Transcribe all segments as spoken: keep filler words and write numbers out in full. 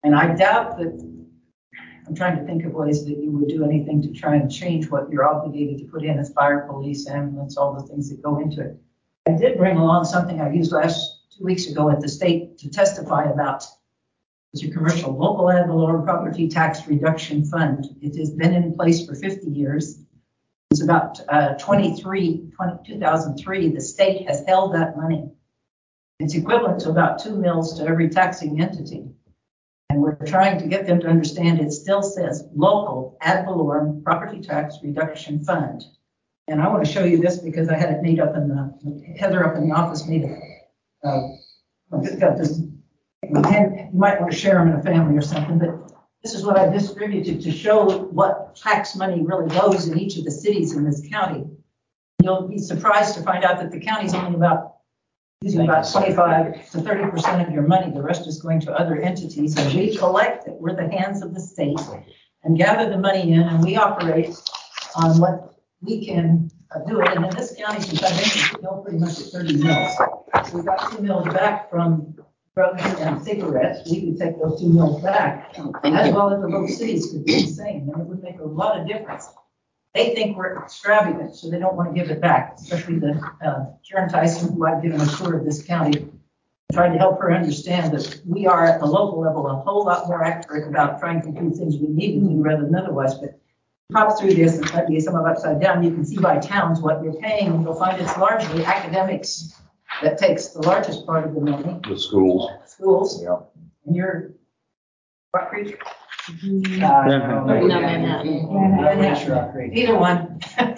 And I doubt that, I'm trying to think of ways that you would do anything to try and change what you're obligated to put in as fire, police, ambulance, all the things that go into it. I did bring along something I used last two weeks ago at the state to testify about. It's your commercial local ad valorem property tax reduction fund. It has been in place for fifty years. It's about uh, twenty-three, two thousand three. The state has held that money. It's equivalent to about two mils to every taxing entity. And we're trying to get them to understand it still says local ad valorem property tax reduction fund. And I want to show you this because I had it made up in the, Heather up in the office made it. Uh, I've got this, you might want to share them in a family or something, but this is what I distributed to show what tax money really goes in each of the cities in this county. You'll be surprised to find out that the county's only about using about twenty-five to thirty percent of your money. The rest is going to other entities, and we collect it. We're the hands of the state and gather the money in, and we operate on what we can uh, do it. And in this county, since I've been in pretty much at thirty mils, so we got two mils back from drugs and cigarettes. We could take those two mils back, as well as the little cities could do the same, and it would make a lot of difference. They think we're extravagant, so they don't want to give it back, especially the uh, Karen Tyson, who I've given a tour of this county, trying to help her understand that we are at the local level a whole lot more accurate about trying to do things we need to do rather than otherwise. But pop through this and might be some of upside down. You can see by towns what you're paying, and you'll find it's largely academics that takes the largest part of the money. The schools. Schools. Yeah. And you're what creature? Uh, no, Manhattan. Manhattan. Either one.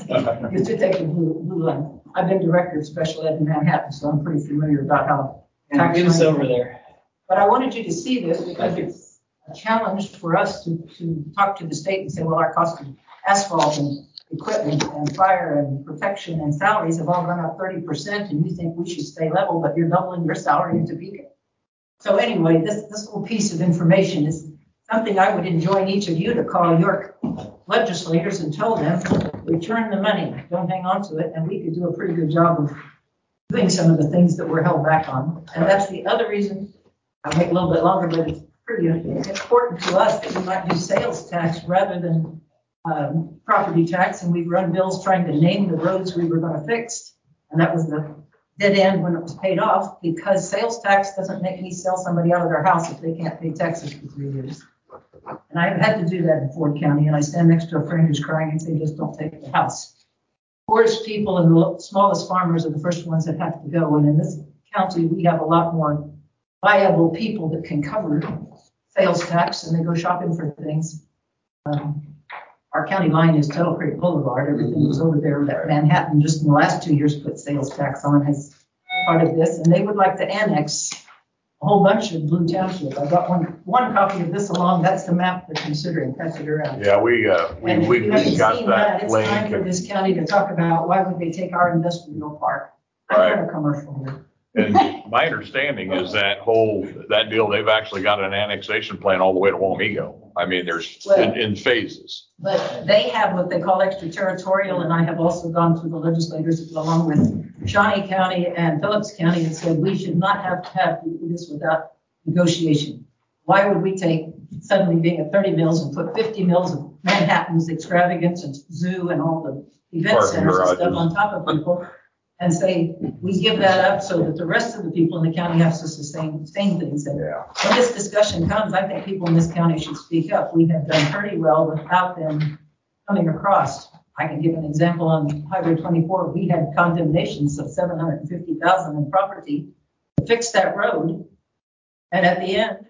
You should take the blue, blue line. I've been director of special ed in Manhattan, so I'm pretty familiar about how tax Give us over there. But I wanted you to see this because it's a challenge for us to, to talk to the state and say, well, our cost of asphalt and equipment and fire and protection and salaries have all gone up thirty percent, and you think we should stay level, but you're doubling your salary in Topeka. So anyway, this, this little piece of information is something I would enjoin each of you to call your legislators and tell them, return the money, don't hang on to it, and we could do a pretty good job of doing some of the things that we're held back on. And that's the other reason, I'll make it a little bit longer, but it's pretty important to us that we might do sales tax rather than um, property tax. And we've run bills trying to name the roads we were going to fix. And that was the dead end when it was paid off, because sales tax doesn't make me sell somebody out of their house if they can't pay taxes for three years. And I've had to do that in Ford County, and I stand next to a friend who's crying and say, just don't take the house. Poorest people and the smallest farmers are the first ones that have to go. And in this county, we have a lot more viable people that can cover sales tax, and they go shopping for things. Um, our county line is Tuttle Creek Boulevard. Everything was over there that Manhattan just in the last two years put sales tax on as part of this. And they would like to annex a whole bunch of Blue Township. I got one one copy of this along. That's the map they're considering. Pass it around. Yeah, we uh, we and we, we we got that, that it's link. time for this county to talk about why would they take our industrial park. I'm Right. not a commercial here. And my understanding is that whole that deal, they've actually got an annexation plan all the way to Wamego. I mean, there's Well, in, in phases. But they have what they call extraterritorial, and I have also gone to the legislators along with Shawnee County and Phillips County and said we should not have to have to do this without negotiation. Why would we take suddenly being at thirty mils and put fifty mils of Manhattan's extravagance and zoo and all the event Parking centers and stuff garages. on top of people and say we give that up so that the rest of the people in the county have to sustain same things. And Yeah. when this discussion comes, I think people in this county should speak up. We have done pretty well without them coming across. I can give an example on Highway twenty-four. We had condemnations of seven hundred fifty thousand dollars in property to fix that road. And at the end,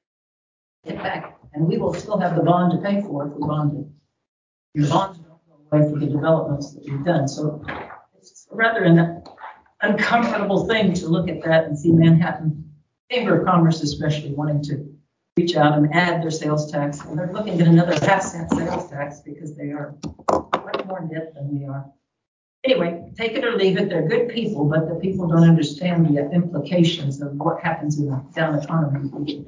get back, and we will still have the bond to pay for if we bonded. Your bonds don't go away for the developments that we've done. So it's rather an uncomfortable thing to look at that and see Manhattan Chamber of Commerce especially wanting to reach out and add their sales tax. And they're looking at another half cent sales tax because they are much more in debt than we are. Anyway, take it or leave it. They're good people, but the people don't understand the implications of what happens in the down economy.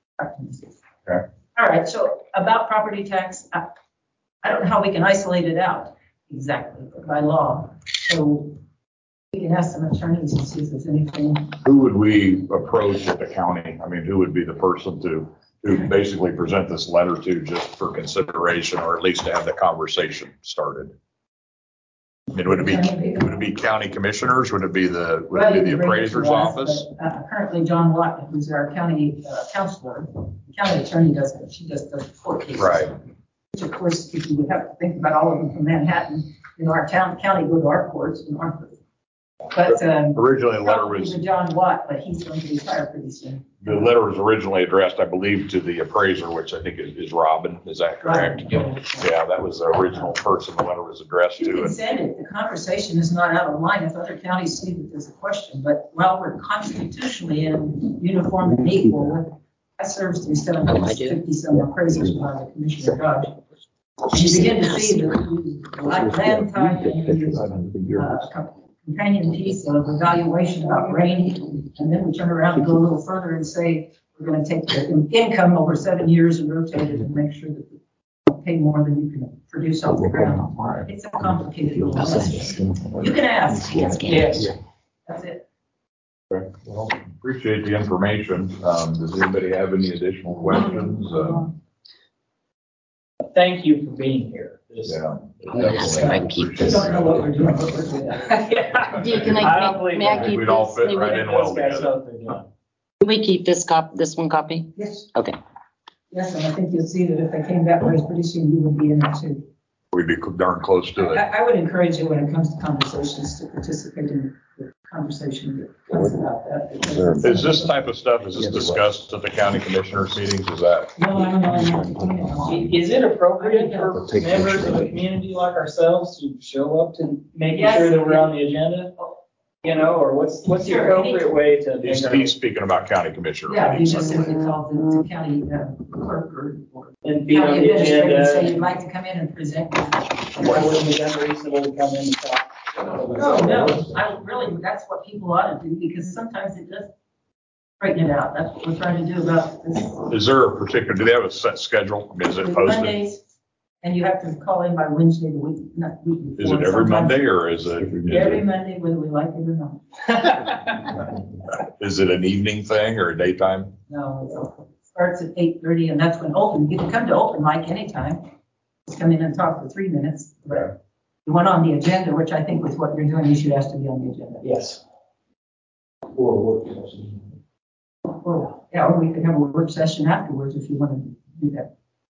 Okay. All right, so about property tax, I, I don't know how we can isolate it out exactly by law. So we can ask some attorneys and see if there's anything. Who would we approach at the county? I mean, who would be the person to to basically present this letter to just for consideration, or at least to have the conversation started? I mean, would it be, would it be county commissioners? Would it be the, would it be the appraiser's office? But, uh, currently, John Watt, who's our county uh, counselor, county attorney does it. She just does court cases. Right. Which, of course, if you would have to think about all of them from Manhattan, in our town, county go to our courts in Norfolk. But um, originally, the letter was John Watt, but he's going to retire pretty soon. The letter was originally addressed, I believe, to the appraiser, which I think is, is Robin. Is that correct? Right. Yeah, that was the original person the letter was addressed you to. You can send it. The conversation is not out of line if other counties see that there's a question. But while we're constitutionally in uniform and equal, I served through seven hundred fifty some appraisers by the Commissioner Judge. You begin to see the like land type and the uh, companion piece of evaluation about rain, and then we turn around and go a little further and say we're going to take the income over seven years and rotate it and make sure that you don't pay more than you can produce off the ground. It's a complicated process. You can ask. Yes. That's it. Okay. Well, appreciate the information. Um, does anybody have any additional questions? Um, Thank you for being here. This, yeah. I keep this. I don't know what we're doing, but we're doing. Do you, can I, I don't may, believe may I that. keep We'd all this? fit May right we, in well Those guys together. know what they're doing. can we keep this cop, this one copy? Yes. Okay. Yes, and I think you'll see that if they came that way, pretty soon you would be in it too. We'd be darn close to it. I, I would encourage you when it comes to conversations to participate in the conversation that comes about that. Is this type of stuff, is this discussed at the county commissioners meetings? Is that? No, no, no, no. Is it appropriate for members of the community like ourselves to show up to making Yes. sure that we're on the agenda? You know, or what's what's the Sure. appropriate way to make He's, our, he's speaking about county commissioner Yeah, you meetings. just simply call the, the county uh, clerk or, or and be on county the administrator and say you'd agenda? like to come in and present. Why wouldn't it be unreasonable to come in and talk? No, no, I really, that's what people ought to do because sometimes it does straighten it out. That's what we're trying to do about this. Is there a particular, do they have a set schedule? I mean, is it It's posted? Mondays, and you have to call in by Wednesday the week, not week before. Is it every Sometimes Monday or is it? is Every it- Monday, whether we like it or not. Is it an evening thing or a daytime? No, it starts at eight thirty, and that's when open, you can come to open mic anytime. Just come in and talk for three minutes. Yeah. The one on the agenda, which I think was what you're doing, you should ask to be on the agenda. Yes. Or work session. Or, yeah, or we could have a work session afterwards if you want to do that.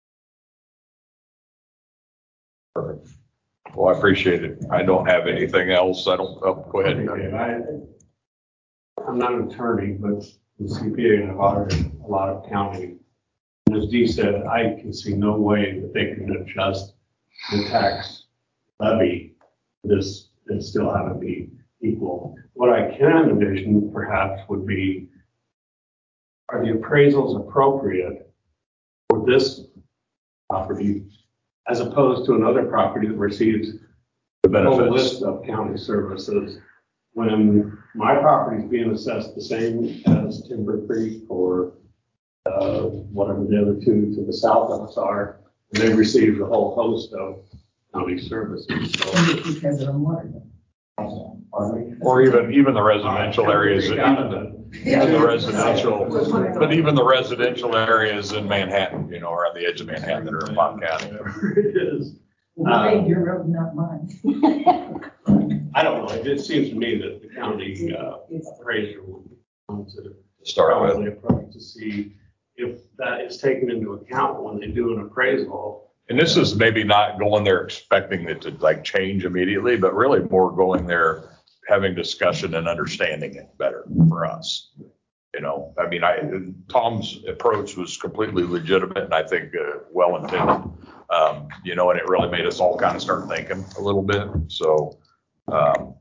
Perfect. Well, I appreciate it. I don't have anything else. I don't, oh, go ahead. I, I'm not an attorney, but the C P A and I've audited a lot of county. And as Dee said, I can see no way that they can adjust the tax levy this and still have it be equal. What I can envision perhaps would be, are the appraisals appropriate for this property as opposed to another property that receives The a whole benefits. list of county services? When my property is being assessed the same as Timber Creek or uh, whatever the other two to the south of us are, and they receive a whole host of county services. So, Because of the water. pardon me? Or even, even the residential areas, even the, even the residential, but even the residential areas in Manhattan, you know, or on the edge of Manhattan that are in Pop County. Whatever it is. We made your road, not mine. I don't know, it just seems to me that the county uh, appraiser would want to Start with. probably approach to see if that is taken into account when they do an appraisal. And this is maybe not going there expecting it to like change immediately, but really more going there, having discussion and understanding it better for us. You know, I mean, I, Tom's approach was completely legitimate and I think uh, well intended. Um, you know, and it really made us all kind of start thinking a little bit. So, um,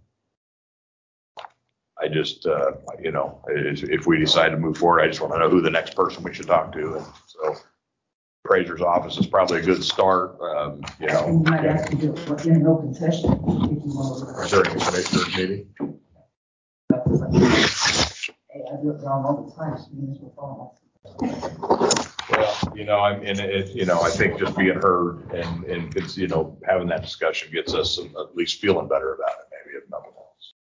I just, uh, you know, if, if we decide to move forward, I just want to know who the next person we should talk to. And so appraiser's office is probably a good start, um, you know. And you might have to do it in an open session if you want to. During the commissioner's meeting. Hey, I do it wrong all the time, so you will fall. Well, you know, I'm in it, you know, I think just being heard and, and, it's, you know, having that discussion gets us at least feeling better about it, maybe if nothing else.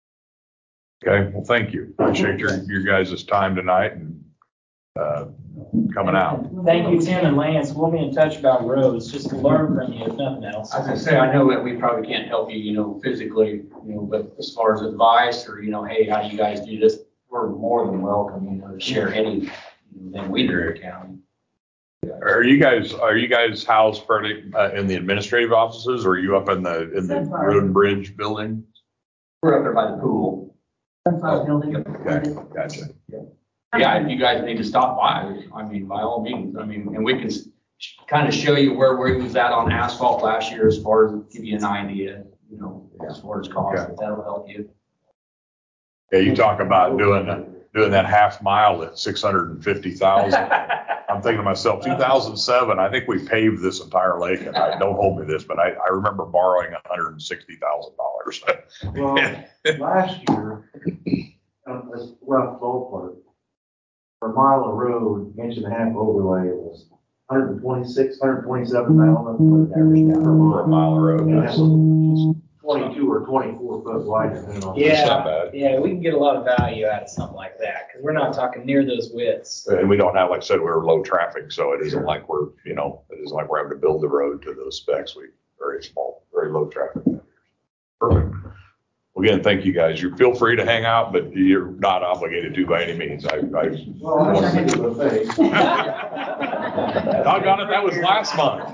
Okay, well, thank you. Appreciate your, your guys' time tonight and, uh, coming out. Thank you, Tim and Lance. We'll be in touch about roads, just to learn from you, if nothing else. As I say, I know that we probably can't help you, you know, physically, you know, but as far as advice or, you know, hey, how do you guys do this? We're more than welcome, you know, to share anything we do at county. Are you guys, are you guys housed pretty, uh, in the administrative offices, or are you up in the, in the road and bridge building? We're up there by the pool. Sunflower building. Okay, gotcha. Yeah, if you guys need to stop by, I mean, by all means, I mean, and we can kind of show you where we was at on asphalt last year as far as give you an idea, you know, as far as cost, Okay. if that'll help you. Yeah, you talk about doing, doing that half mile at six hundred and fifty thousand. I'm thinking to myself, two thousand seven, I think we paved this entire lake, and I, don't hold me this, but I, I remember borrowing one hundred and sixty thousand dollars. Well, last year, um, that's rough ballpark. For a mile of road, inch and a half overlay, it was one hundred twenty-six, one hundred twenty-seven thousand, what it averaged out For a mile of road. And that That's was twenty-two or twenty-four foot wide, depending on. not Yeah, bad. yeah, we can get a lot of value out of something like that, because we're not talking near those widths. And we don't have, like I said, we're low traffic, so it isn't like we're, you know, it isn't like we're having to build the road to those specs. We, very small, very low traffic. Perfect. Well, again, thank you guys. You feel free to hang out, but you're not obligated to by any means. I, I. Well, I want to see the face. Doggone it, that was last month.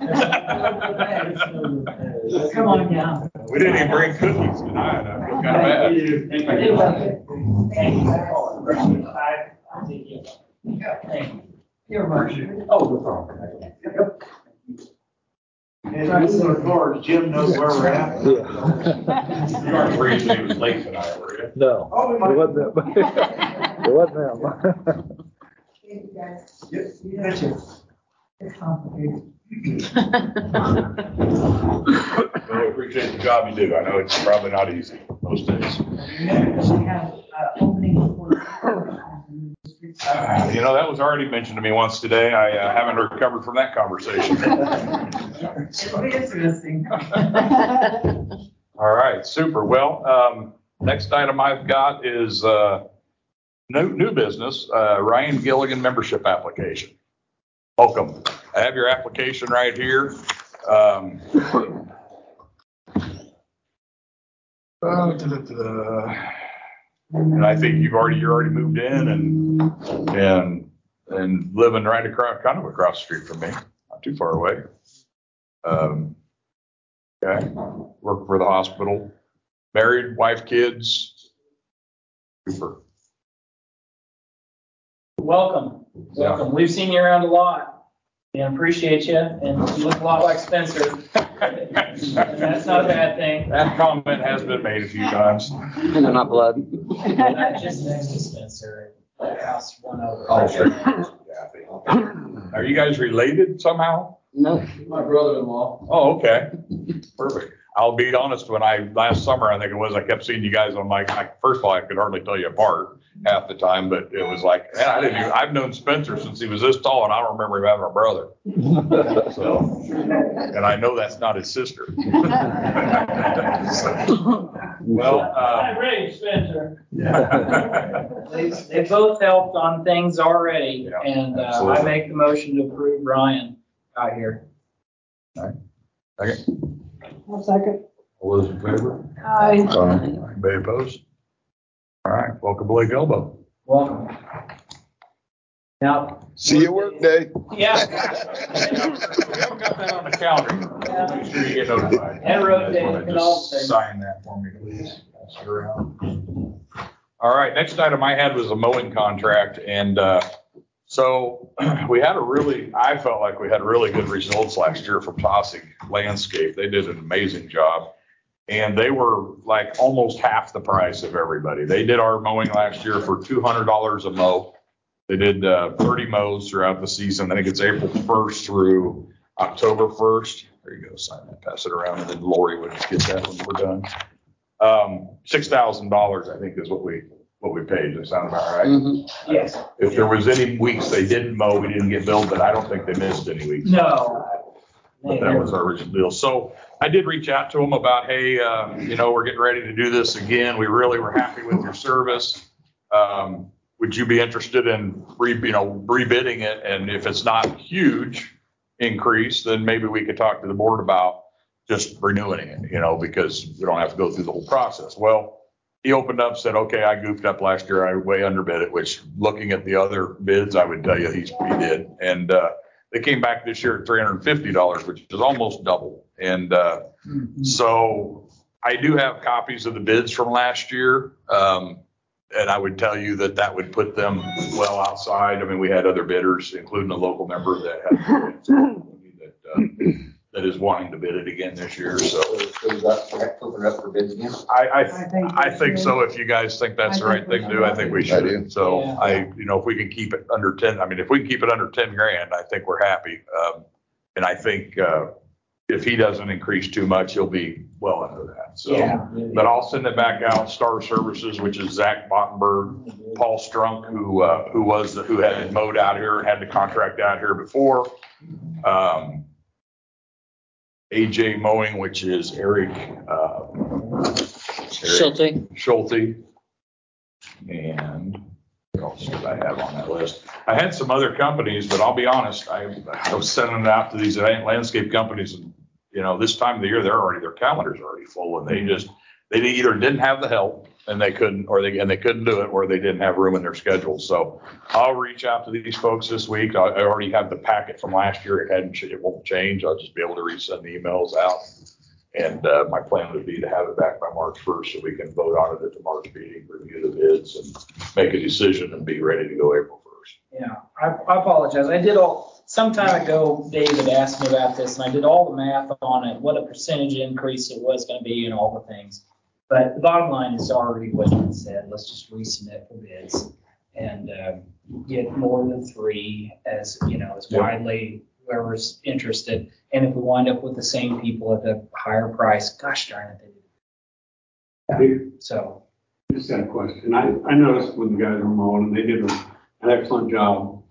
Come on down. We didn't even bring cookies tonight. I feel kind of bad. You're right. Oh, no problem. And these are cards, Jim knows where we're at. You aren't the reason he was late tonight, were you? No, Oh, we it might. wasn't that. It wasn't that. Yes, you betcha. It's complicated. Really appreciate the job you do. I know it's probably not easy most days. Remember, we have uh, opening for. Uh, You know, that was already mentioned to me once today. I uh, haven't recovered from that conversation. It'll be interesting. All right, super. Well, um, next item I've got is, uh, new, new business, uh, Ryan Gilligan membership application. Welcome. I have your application right here. Um, uh, da-da-da-da. And I think you've already, you're already moved in and, and, and living right across, kind of across the street from me, not too far away. Um, okay, work for the hospital, married, wife, kids. Super. Welcome, welcome. We've seen you around a lot and appreciate you, and you look a lot like Spencer. And that's not a bad thing. That comment has been made a few times. They're not blood. Just next to Spencer, house one over. Oh, sure. Are you guys related somehow? No. My brother-in-law. Oh, okay. Perfect. I'll be honest, when I, last summer, I think it was, I kept seeing you guys on my, I, first of all, I could hardly tell you apart half the time, but it was like, man, I didn't even, I've known Spencer since he was this tall and I don't remember him having a brother. So, and I know that's not his sister. So, well, um, Ready, Spencer. They, they both helped on things already, Yeah, and uh, I absolutely. make the motion to approve Ryan out here. okay. One second. All those in favor? Hi. Anybody opposed? All right, welcome Blake Elbow. Welcome. Now. See you work day. Yeah. We haven't got that on the calendar. Make sure you get notified. And road day, Wanna we can all just say. sign that for me, please. Pass it around. All right, next item I had was a mowing contract, and uh, so we had a really, I felt like we had really good results last year from Tossing Landscape. They did an amazing job, and they were like almost half the price of everybody. They did our mowing last year for two hundred dollars a mow. They did uh, thirty mows throughout the season. I think it's April first through October first. There you go, sign that, pass it around, and then Lori would get that when we're done. Um, six thousand dollars, I think, is what we what we paid. Does that sound about right? Mm-hmm. Yes. If there was any weeks they didn't mow, we didn't get billed, but I don't think they missed any weeks. No. But that was our original deal. So I did reach out to them about, hey, uh, you know, we're getting ready to do this again. We really were happy with your service. Um, would you be interested in re, you know, rebidding it? And if it's not huge increase, then maybe we could talk to the board about just renewing it, you know, because we don't have to go through the whole process. Well, he opened up, said, okay, I goofed up last year. I way underbid it, which looking at the other bids, I would tell you he's, he did. And, uh, they came back this year at three hundred fifty dollars, which is almost double. And, uh, mm-hmm. so I do have copies of the bids from last year. Um, and I would tell you that that would put them well outside. I mean, we had other bidders, including a local member that had that, uh, that is wanting to bid it again this year. So, so is that open up for bids again? I, I, I think, I think so. If you guys think that's the right thing to do, I think we should. So yeah. I, you know, if we can keep it under ten, I mean, if we can keep it under ten grand, I think we're happy. Um, and I think, uh, if he doesn't increase too much, he'll be well under that. So, Yeah. but I'll send it back out. Star Services, which is Zach Bottenberg, Paul Strunk, who, uh, who was, the, who had mowed out here and had the contract out here before. Um, A J Mowing, which is Eric, uh, Schulte. Schulte. And what else did I have on that list? I had some other companies, but I'll be honest, I, I was sending it out to these landscape companies, and you know, this time of the year, they're already, their calendars are already full, and they just, they either didn't have the help and they couldn't, or they, and they couldn't do it, or they didn't have room in their schedule. So I'll reach out to these folks this week. I, I already have the packet from last year. It hadn't, it won't change. I'll just be able to resend the emails out. And, uh, my plan would be to have it back by March first so we can vote on it at the March meeting, review the bids and make a decision and be ready to go April first. Yeah, I, I apologize. I did all, some time ago, David asked me about this, and I did all the math on it, what a percentage increase it was going to be and all the things. But the bottom line is already what you said. Let's just resubmit for bids and um, get more than three as, you know, as widely whoever's interested. And if we wind up with the same people at the higher price, gosh darn it. They did. Yeah. So. Just got a question. I, I noticed when the guys were mowing, and they did an excellent job.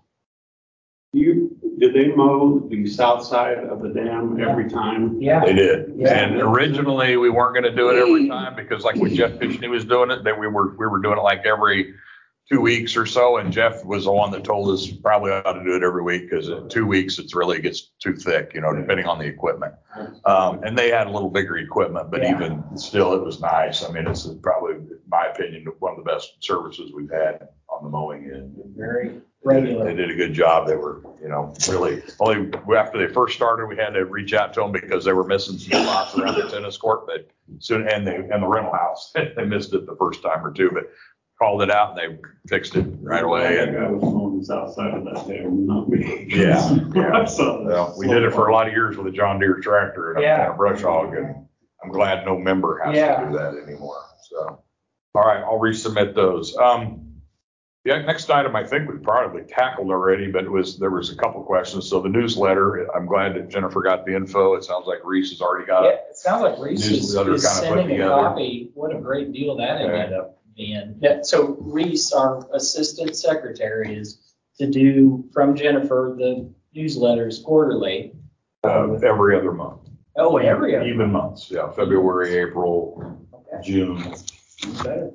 You, did they mow the south side of the dam every time? Yeah. They did. Yeah. And originally we weren't going to do it every time because like when Jeff Pishney was doing it, that we were, we were doing it like every two weeks or so. And Jeff was the one that told us probably ought to do it every week because in two weeks, it's really gets too thick, you know, depending on the equipment. Um, and they had a little bigger equipment, but Yeah. even still, it was nice. I mean, it's probably, in my opinion, one of the best services we've had on the mowing end. Very They regular. did, they did a good job. They were, you know, really only after they first started, we had to reach out to them because they were missing some spots around the tennis court, but soon, and they, and the rental house, they missed it the first time or two, but called it out and they fixed it right away. That And guy was mowing the south side of that dam, not me. yeah, yeah. So, Well, we did it for a lot of years with a John Deere tractor and a, Yeah. and a brush hog, and I'm glad no member has Yeah. to do that anymore. So, all right, I'll resubmit those. Um, The next item I think we probably tackled already, but it was, there was a couple questions. So the newsletter, I'm glad that Jennifer got the info. It sounds like Reese has already got Yeah, it. it sounds like Reese is, Newsletter is kinda put sending a together. copy. What a great deal that Okay. ended up being. Yeah, so Reese, our assistant secretary, is to do from Jennifer the newsletters quarterly. Uh, every other month. Oh, every other. Even months, yeah, February, April, Okay. June. Better.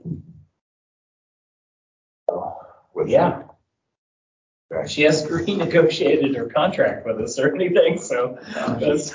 with- Yeah. Okay. She hasn't renegotiated her contract with us or anything, so that's.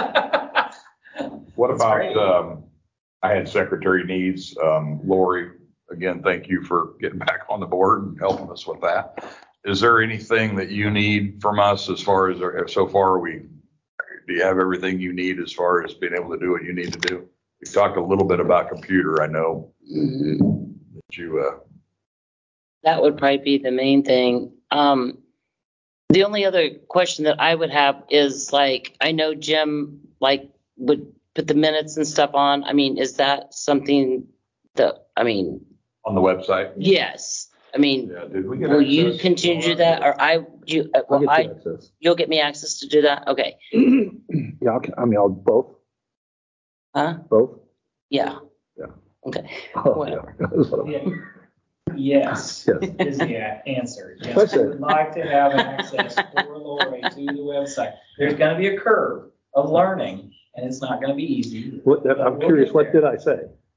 What That's about, great. um, I had secretary needs, um, Lori, again, thank you for getting back on the board and helping us with that. Is there anything that you need from us as far as, or so far are we, do you have everything you need as far as being able to do what you need to do? We talked a little bit about computer, I know that you, uh, That would probably be the main thing. Um, the only other question that I would have is like, I know Jim like would put the minutes and stuff on. I mean, is that something that, I mean, on the website. yes. I mean, Yeah, did we get will you access? continue to do that or I, you, uh, I'll well, get I, you access. you'll get me access to do that? Okay. Yeah, I'll- I mean, I'll both, Huh? both. Yeah. Yeah. Okay. Oh, yeah. That's what I'm- Yeah. Yes, Yes. is the answer. Yes, That's we it. would like to have access for Lori to the website. There's gonna be a curve of learning, and it's not gonna be easy. What, but I'm we'll curious, get what there. did I say?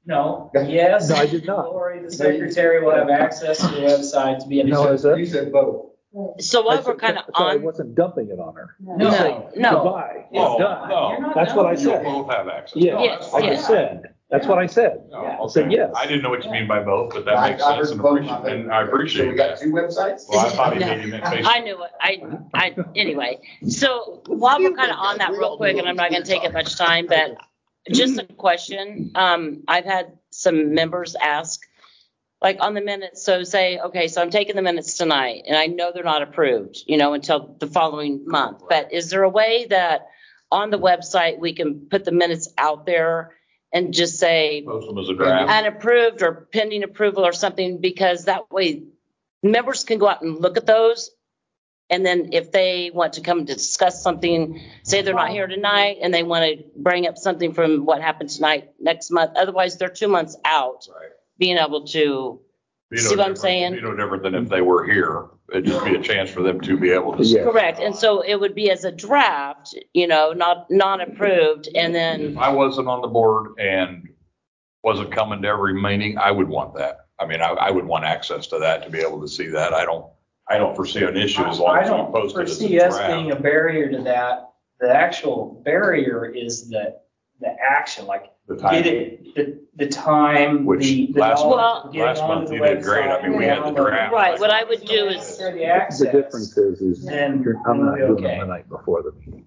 No, yes. No, I did not. Lori, the secretary, will have access to the website to be able to. No, is it? You said both. So I while said- we're kind of I said I on, wasn't dumping it on her. no, no. Goodbye. No, It's done. no. That's what I You'll said. both have access. Yeah, No, Yes, that's I fine. just said. That's what I said. No, I said okay. yes. I didn't know what you mean by both, but that I- makes I heard sense and both. appreciate, and I appreciate So we got that. two websites? Well, I thought he No. maybe meant Facebook. I knew it. I, I, anyway. So while we're kind of on that real quick, and I'm not going to take up much time, but just a question. Um, I've had some members ask, like on the minutes, so say, okay, so I'm taking the minutes tonight, and I know they're not approved, you know, until the following month. But is there a way that on the website we can put the minutes out there and just say Post them as a draft. unapproved or pending approval or something? Because that way members can go out and look at those. And then if they want to come to discuss something, say they're not here tonight and they want to bring up something from what happened tonight next month. Otherwise, they're two months out Right. being able to Be no see what I'm different- saying? Be no different than if they were here. It'd just be a chance for them to be able to. see. Yeah. correct. And so it would be as a draft, you know, not non-approved, and If then I wasn't on the board and wasn't coming to every meeting, I would want that. I mean, I, I would want access to that to be able to see that. I don't, I don't foresee an issue as long I as we don't post it as a foresee us being draft. a barrier to that. The actual barrier is the, the action, like The get time, it, the, the time, Which the. the last knowledge month- of getting last onto month the you did great. I mean, website, we had the downloading draft. it. Right, what I would do is- For the The access. difference is, is Then you're- I'm not we'll be doing okay. it the night before the meeting.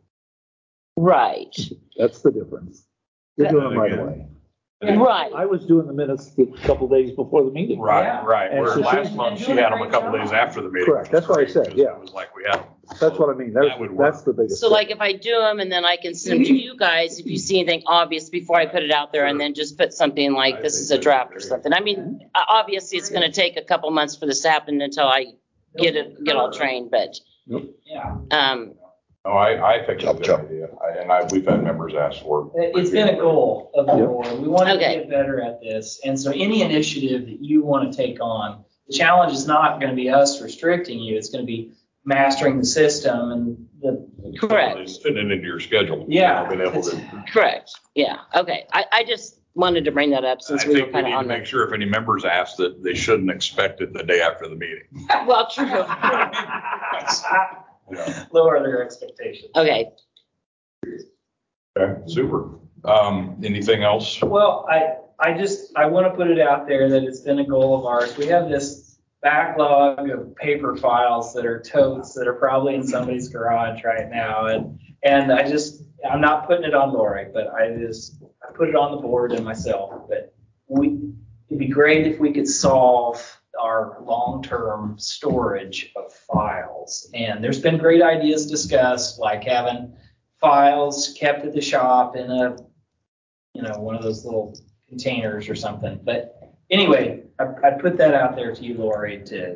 right, That's the difference. You're doing them right Again. away. right. I was doing the minutes a couple days before the meeting. Right, Yeah. right. And Where so last she- month, she had them a couple days after the meeting. Correct. which was That's what I great, said, because yeah. It was like we had them. That's what I mean. That That's, would work. that's the biggest. So thing. like if I do them and then I can send them to you guys, if you see anything obvious before I put it out there, and then just put something like I this think is a that'd be draft or great. something. I mean, o- obviously it's going to take a couple months for this to happen until I get it, get all trained, but, Yeah. um, No, I, I think it's a good idea. I- And I, we've had members ask for it. It- It's been a goal of the Yep. board. We want to Okay. get better at this. And so any initiative that you want to take on, the challenge is not going to be us restricting you. It's going to be mastering the system and the. correct, Just fitting it into your schedule. you Yeah. know, Being able to. correct. Yeah, okay. I, I just wanted to bring that up I since we were think we kind need of to on make the. sure if any members ask that they shouldn't expect it the day after the meeting. Well, true. Yeah. Lower their expectations. Okay, Okay, super. Um, anything else? Well, I, I just, I want to put it out there that it's been a goal of ours. We have this backlog of paper files that are totes that are probably in somebody's garage right now. And, and I just, I'm not putting it on Lori, but I just, I put it on the board and myself. But we, it'd be great if we could solve our long-term storage of files. And there's been great ideas discussed, like having files kept at the shop in a, you know, one of those little containers or something. But anyway, I, I put that out there to you, Lori, to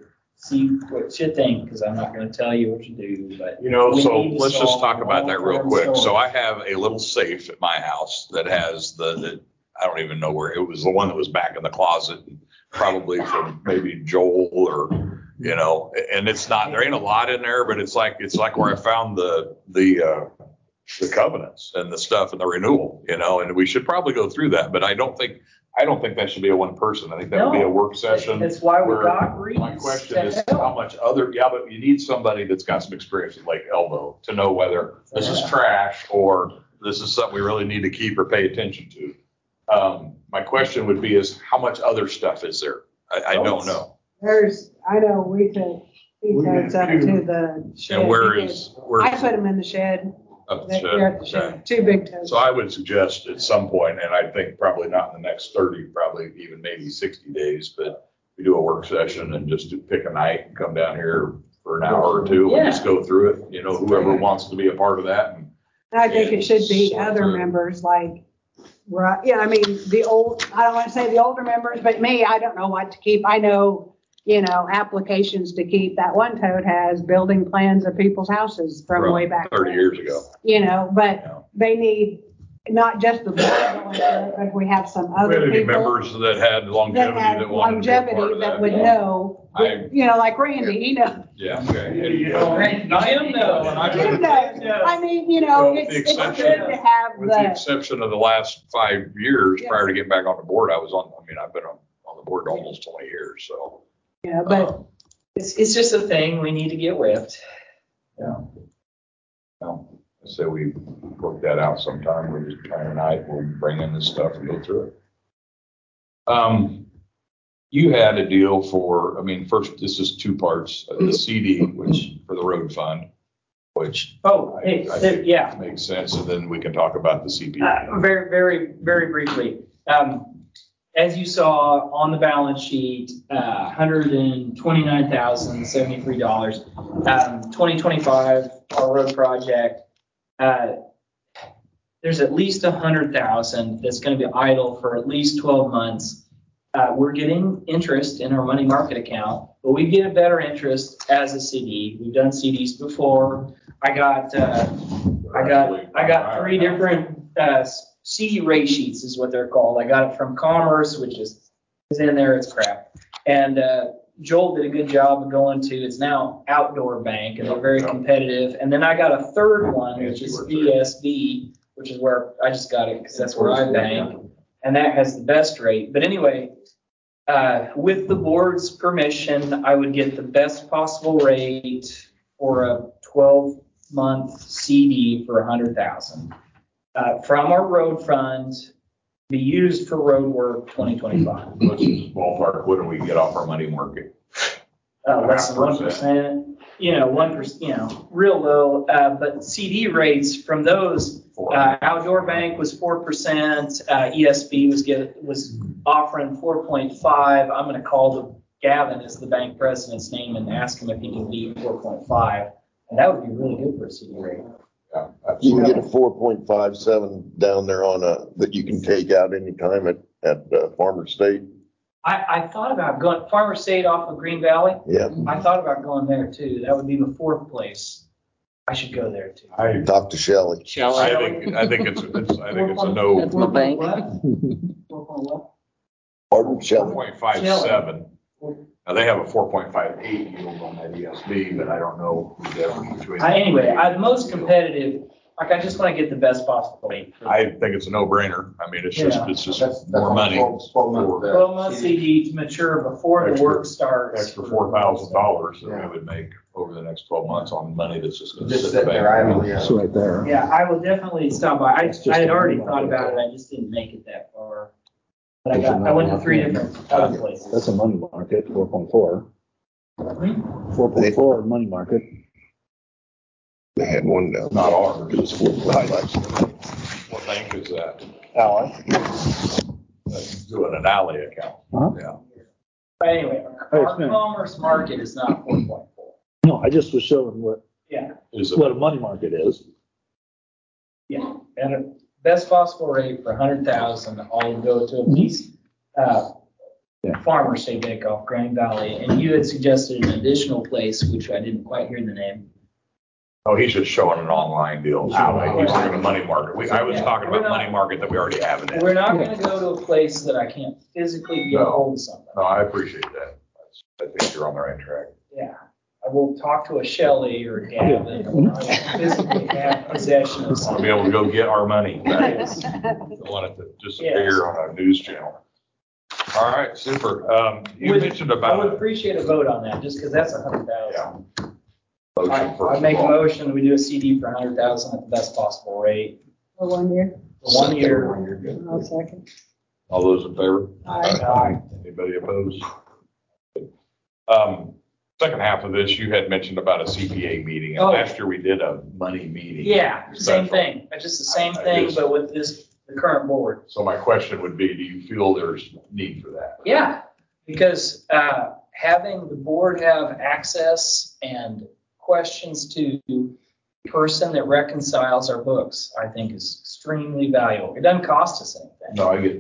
see what you think, because I'm not going to tell you what you do, but. You know, we so need to let's just solve talk about that real long-term quick. So storage. I have a little safe at my house that has the, the, I don't even know where, it was the one that was back in the closet, probably from maybe Joel or, you know, and it's not, there ain't a lot in there, but it's like, it's like where I found the, the, uh, the covenants and the stuff and the renewal, you know, and we should probably go through that, but I don't think, I don't think that should be a one person. I think that would be a No. work session. That's why we where got Reese. My question to is help. how much other, yeah, but you need somebody that's got some experience with Lake Elbow to know whether this is Yeah. trash or this is something we really need to keep or pay attention to. Um, my question would be is how much other stuff is there? I, I don't know. There's, I know we took, he We totes have up two. to the shed. And where He did. is, where? I put them in the shed. Up the They're shed? at the Okay. shed, two big totes. So I would suggest at some point, and I think probably not in the next thirty, probably even maybe sixty days, but we do a work session and just to pick a night and come down here for an hour or two and just go through it. You know, whoever wants to be a part of that. And And I think it should be Sort other through. members like, right, yeah, I mean, the old, I don't want to say the older members, but me, I don't know what to keep. I know, you know, applications to keep. That one tote has building plans of people's houses from way back. thirty when. years ago. You know, but Yeah. they need, not just the board going through it, but if we have some We had other any people members that had that longevity had that wanted to be a part longevity of that that. would yeah. know, I- you know, like Randy, he knows. Yeah, okay. You know, Jim knows, and I Jim knows. I mean, you know, Well, with it's, the it's good exception- to have With the the, exception of the last five years Yeah. prior to getting back on the board, I was on, I mean, I've been on, on the board almost twenty years, so. you know, but uh, It's, it's just a thing we need to get with. Yeah. Well, I say we work that out sometime. We just try tonight, we'll bring in this stuff and go through it. Um, you had a deal for, I mean, first, this is two parts, uh, the C D, which for the road fund, which Oh, I- hey, I there- think yeah. makes sense, and then we can talk about the C P A. Uh, very, very, very briefly. Um, as you saw on the balance sheet, uh, one hundred twenty-nine thousand seventy-three dollars. Um, twenty twenty-five, our road project, uh, there's at least a hundred thousand that's gonna be idle for at least twelve months. Uh, we're getting interest in our money market account, but we get a better interest as a C D. We've done C Ds before. I got, uh, I got, I got three different, uh, C D rate sheets is what they're called. I got it from Commerce, which is, is in there, it's crap. And, uh, Joel did a good job of going to, it's now Outdoor Bank, and they're very competitive. And then I got a third one, which is V S B, which is where I just got it because that's where I bank. And that has the best rate. But anyway, uh, with the board's permission, I would get the best possible rate for a twelve month C D for a hundred thousand. Uh, from our road fund, be used for road work twenty twenty-five. Let's just ballpark, what do we get off our money market? Uh, less than one percent, you know, one percent, you know, real low, uh, but C D rates from those, uh, Outdoor Bank was four percent, uh, E S B was get, was offering four point five. I'm gonna call the Gavin as the bank president's name and ask him if he can beat four point five. And that would be really good for a C D rate. Yeah, You can absolutely. get a four point five seven down there on a, that you can take out anytime at, at uh, Farmer State. I, I thought about going, Farmer State off of Green Valley. Yeah, I thought about going there too. That would be the fourth place. I should go there too. I, talk to Shelley. Shall I I? think, I think it's, it's, I think it's a no. That's my bank. Four point what? Pardon, Four Shelley? point five seven. Now, they have a four point five eight yield on that E S B, but I don't know who's ever between. I, anyway, I'm most competitive. Like, I just want to get the best possible rate. for- I think it's a no-brainer. I mean, it's just, Yeah. it's just That's- that's more on money. twelve twelve month, uh, twelve month C D to mature before the Extra- work starts. Extra four thousand dollars that Yeah. we would make over the next twelve months on money that's just gonna Just sit sit in the there bank. idle, yeah. It's right there. Yeah, I will definitely stop by. I, It's just I had a already money thought market. about it. I just didn't make it that far. But I It's got, I went to another three one. different other places. That's a money market, four point four. Hmm? Four point four money market. They had one down. Not ours. It's four point five. What bank is that? Ally. That's doing an alley account. Huh? Yeah. But anyway, Hey, our Smith. commerce market is not four point four. No, I just was showing what, Yeah, Is it? what a money market is. yeah. And a best possible rate for a hundred thousand, I'll go to at least, uh, Yeah. Farmer State Bank off Grand Valley. And you had suggested an additional place, which I didn't quite hear the name. Oh, he's just showing an online deal. Oh, He's okay. doing a money market. We, I was Yeah. talking about We're not- money market that we already have it in. We're not gonna go to a place that I can't physically get a hold of somebody. No, I appreciate that. That's- I think you're on the right track. Yeah, I will talk to a Shelley or a Gavin, and I will physically have possession of I'll be something. able to go get our money. back. Yes. Don't want it to Yes. disappear on a news channel. All right, super. Um, you Would- mentioned I would about appreciate a vote on that, just because that's a hundred thousand. motion I, first I make of a all. motion, we do a C D for a hundred thousand at the best possible rate, for one year. for one year. You're good. I'll second. All those in favor? Aye. Anybody opposed? Um, second half of this, you had mentioned about a C P A meeting. And Oh. last year we did a money meeting. Yeah, same Special. thing, it's just the same I thing, just- but with this, the current board. So my question would be, do you feel there's need for that? Yeah, because uh, having the board have access and questions to the person that reconciles our books, I think is extremely valuable. It doesn't cost us anything. No, I get that.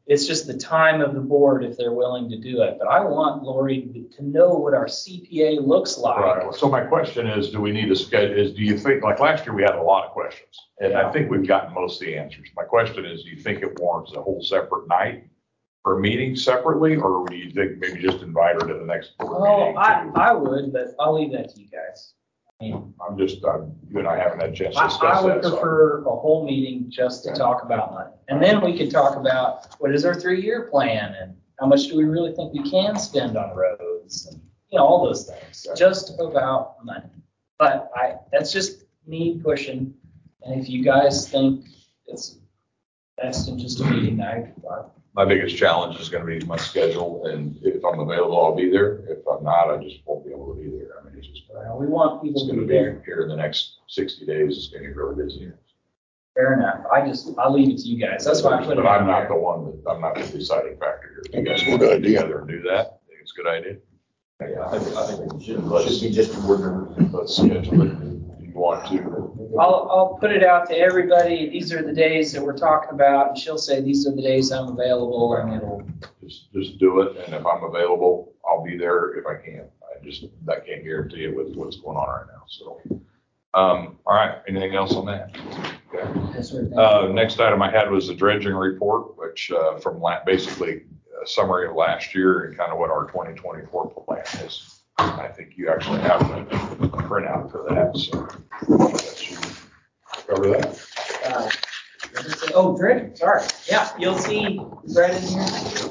It's just the time of the board if they're willing to do it. But I want Lori to know what our C P A looks like. Right. So my question is, do we need a schedule? Is do you think, like last year we had a lot of questions, and I think we've gotten most of the answers. My question is, do you think it warrants a whole separate night for a meeting separately, or do you think maybe just invite her to the next board Oh, meeting? I, I would, but I'll leave that to you guys. I mean, I'm just, I'm, you and I haven't had a chance to I, discuss I would that. so- prefer a whole meeting just to talk about money. And then we could talk about what is our three-year plan and how much do we really think we can spend on roads and, you know, all those things, just about money. But I, that's just me pushing. And if you guys think it's best in just a meeting, I, I My biggest challenge is gonna be my schedule, and if I'm available, I'll be there. If I'm not, I just won't be able to be there. I mean, it's just, well, we want it's people to gonna be be there. here in the next sixty days, it's gonna get really busy. Fair enough. I just, I'll leave it to you guys. That's why I put it But I'm out not there. the one that, I'm not the deciding factor here. You guys Good want to get idea. together and do that? Think it's a good idea? Yeah, I think, I think it should, should be just board members. Let's schedule it. Do you want to? I'll, I'll put it out to everybody. These are the days that we're talking about, and she'll say, these are the days I'm available, and it'll, Just, just do it, and if I'm available, I'll be there if I can. I just, I can't guarantee it with what's going on right now, so. Um, all right, anything else on that? Okay. that's sort of thing. Uh, next item I had was the dredging report, which, uh, from la, basically a summary of last year and kind of what our twenty twenty-four plan is. I think you actually have a printout for that, so. That should cover that. Uh, Oh, dredging, sorry. Yeah, you'll see Brett in here.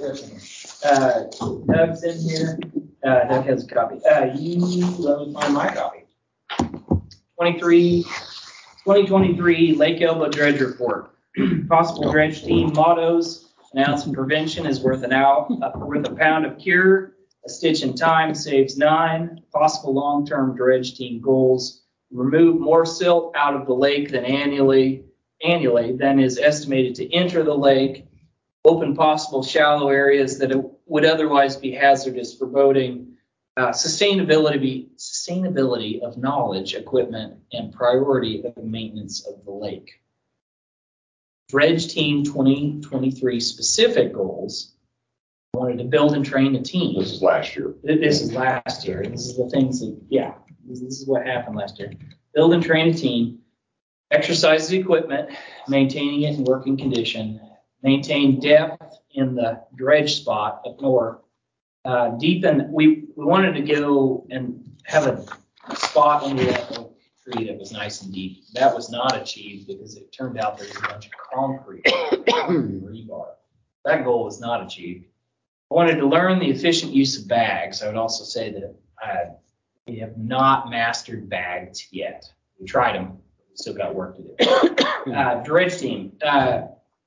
Uh, Doug's in here. Uh, Doug has a copy. Uh, you, let me find my copy. twenty-three, twenty twenty-three Lake Elbow Dredge Report. Possible dredge team mottos. An ounce of prevention is worth an hour, uh, worth a pound of cure. A stitch in time saves nine. Possible long-term dredge team goals. Remove more silt out of the lake than annually, annually than is estimated to enter the lake. Open possible shallow areas that would otherwise be hazardous for boating. Uh, sustainability, sustainability of knowledge, equipment, and priority of maintenance of the lake. Dredge Team twenty twenty-three specific goals. I wanted to build and train a team. This is last year. This is last year. This is the things that, yeah, this is what happened last year. Build and train a team. Exercise the equipment, maintaining it in working condition. Maintain depth in the dredge spot up north. Uh, deepen, we, we wanted to go and have a spot under that oak tree that was nice and deep. That was not achieved because it turned out there was a bunch of concrete rebar. That goal was not achieved. I wanted to learn the efficient use of bags. I would also say that uh, we have not mastered bags yet. We tried them, we still got work to do. Uh, dredge team. Uh,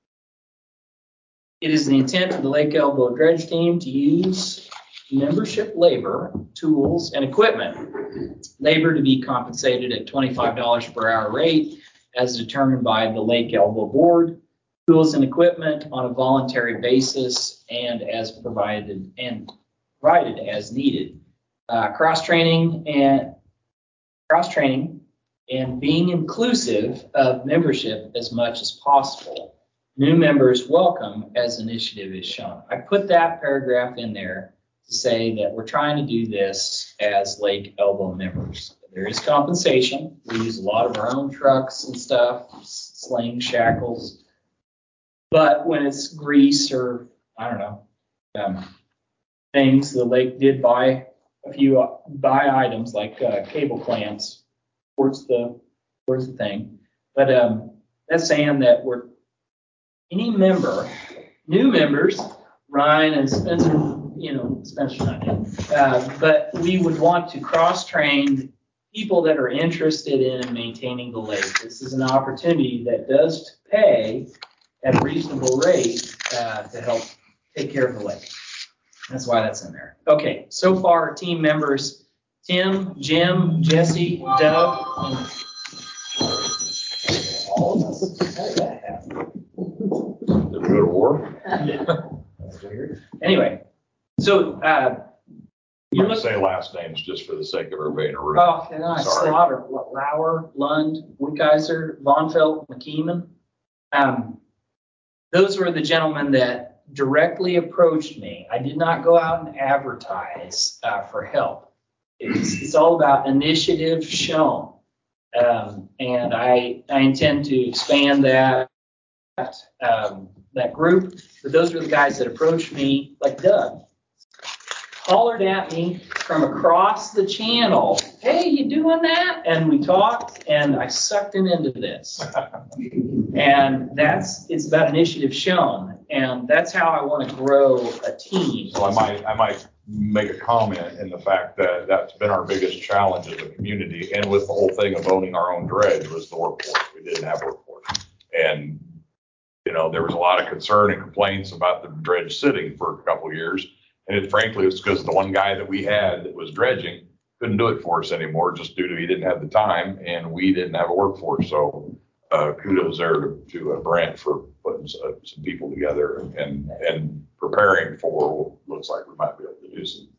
It is the intent of the Lake Elbow Dredge Team to use membership labor, tools, and equipment. Labor to be compensated at twenty-five dollars per hour rate as determined by the Lake Elbow Board. Tools and equipment on a voluntary basis and as provided and provided as needed. Uh, cross training and cross training and being inclusive of membership as much as possible. New members welcome as initiative is shown. I put that paragraph in there to say that we're trying to do this as Lake Elbow members. There is compensation. We use a lot of our own trucks and stuff, slings, shackles. But when it's grease or, I don't know, um, things, the lake did buy a few uh, buy items like uh, cable clamps towards the, towards the thing. But um, that's saying that we're any member, new members, Ryan and Spencer, you know, Spencer's not in, uh, but we would want to cross-train people that are interested in maintaining the lake. This is an opportunity that does pay at a reasonable rate uh, to help take care of the lake. That's why that's in there. Okay, so far, team members, Tim, Jim, Jesse, Doug, and all of us. How did that happen? Did we go to war? That's weird. Anyway, so uh, You you might look. say last names just for the sake of everybody in a room. Oh, and I Sorry. Slaughter, Lauer, Lund, Wickheiser, Von Felt, McKeeman. Um, those were the gentlemen that directly approached me. I did not go out and advertise uh, for help. It's, it's all about initiative shown. Um, and I, I intend to expand that, um, that group. But those are the guys that approached me, like Doug, hollered at me from across the channel. Hey, you doing that? And we talked, and I sucked him into this. And that's, it's about initiative shown. And that's how I want to grow a team. So I might, I might make a comment in the fact that that's been our biggest challenge as a community, and with the whole thing of owning our own dredge, was the workforce. We didn't have workforce. And, you know, there was a lot of concern and complaints about the dredge sitting for a couple of years. And it, frankly, it's because the one guy that we had that was dredging couldn't do it for us anymore, just due to he didn't have the time and we didn't have a workforce. So uh, kudos there to, to uh, Brent for putting uh, some people together and and preparing for what looks like we might be able to do some.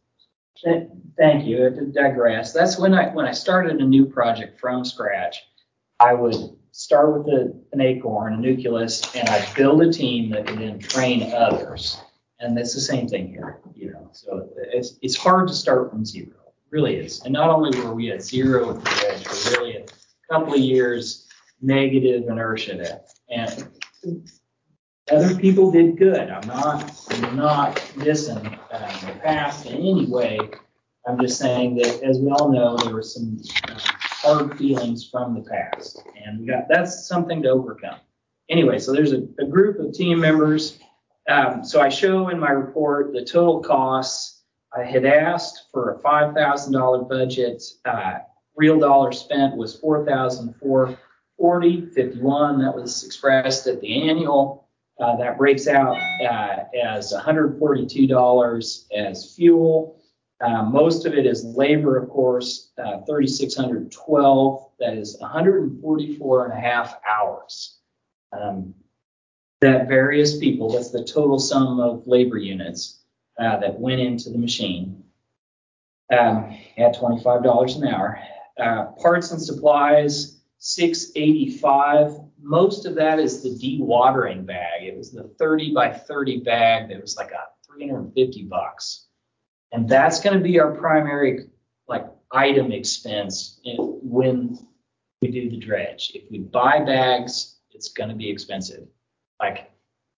Thank you. To digress, that's when I when I started a new project from scratch. I would start with a, an acorn, a nucleus, and I'd build a team that could then train others. And that's the same thing here, you know. So it's it's hard to start from zero. It really is. And not only were we at zero with the dredge, we're really at a couple of years negative inertia there. And other people did good. I'm not I'm not dissing um, the past in any way. I'm just saying that, as we all know, there were some uh, hard feelings from the past, and we got that's something to overcome. Anyway, so there's a, a group of team members. Um, so I show in my report the total costs. I had asked for a five thousand dollars budget. Uh, real dollars spent was four thousand four hundred forty dollars and fifty-one cents. That was expressed at the annual. Uh, that breaks out uh, as one hundred forty-two dollars as fuel. Uh, most of it is labor, of course, uh, three thousand six hundred twelve dollars. That is one hundred forty-four and a half hours. Um, that various people, that's the total sum of labor units uh, that went into the machine um, at twenty-five dollars an hour. Uh, parts and supplies, six hundred eighty-five dollars. Most of that is the dewatering bag. It was the thirty by thirty bag that was like a three hundred fifty bucks. And that's going to be our primary like item expense in, when we do the dredge. If we buy bags, it's going to be expensive. Like,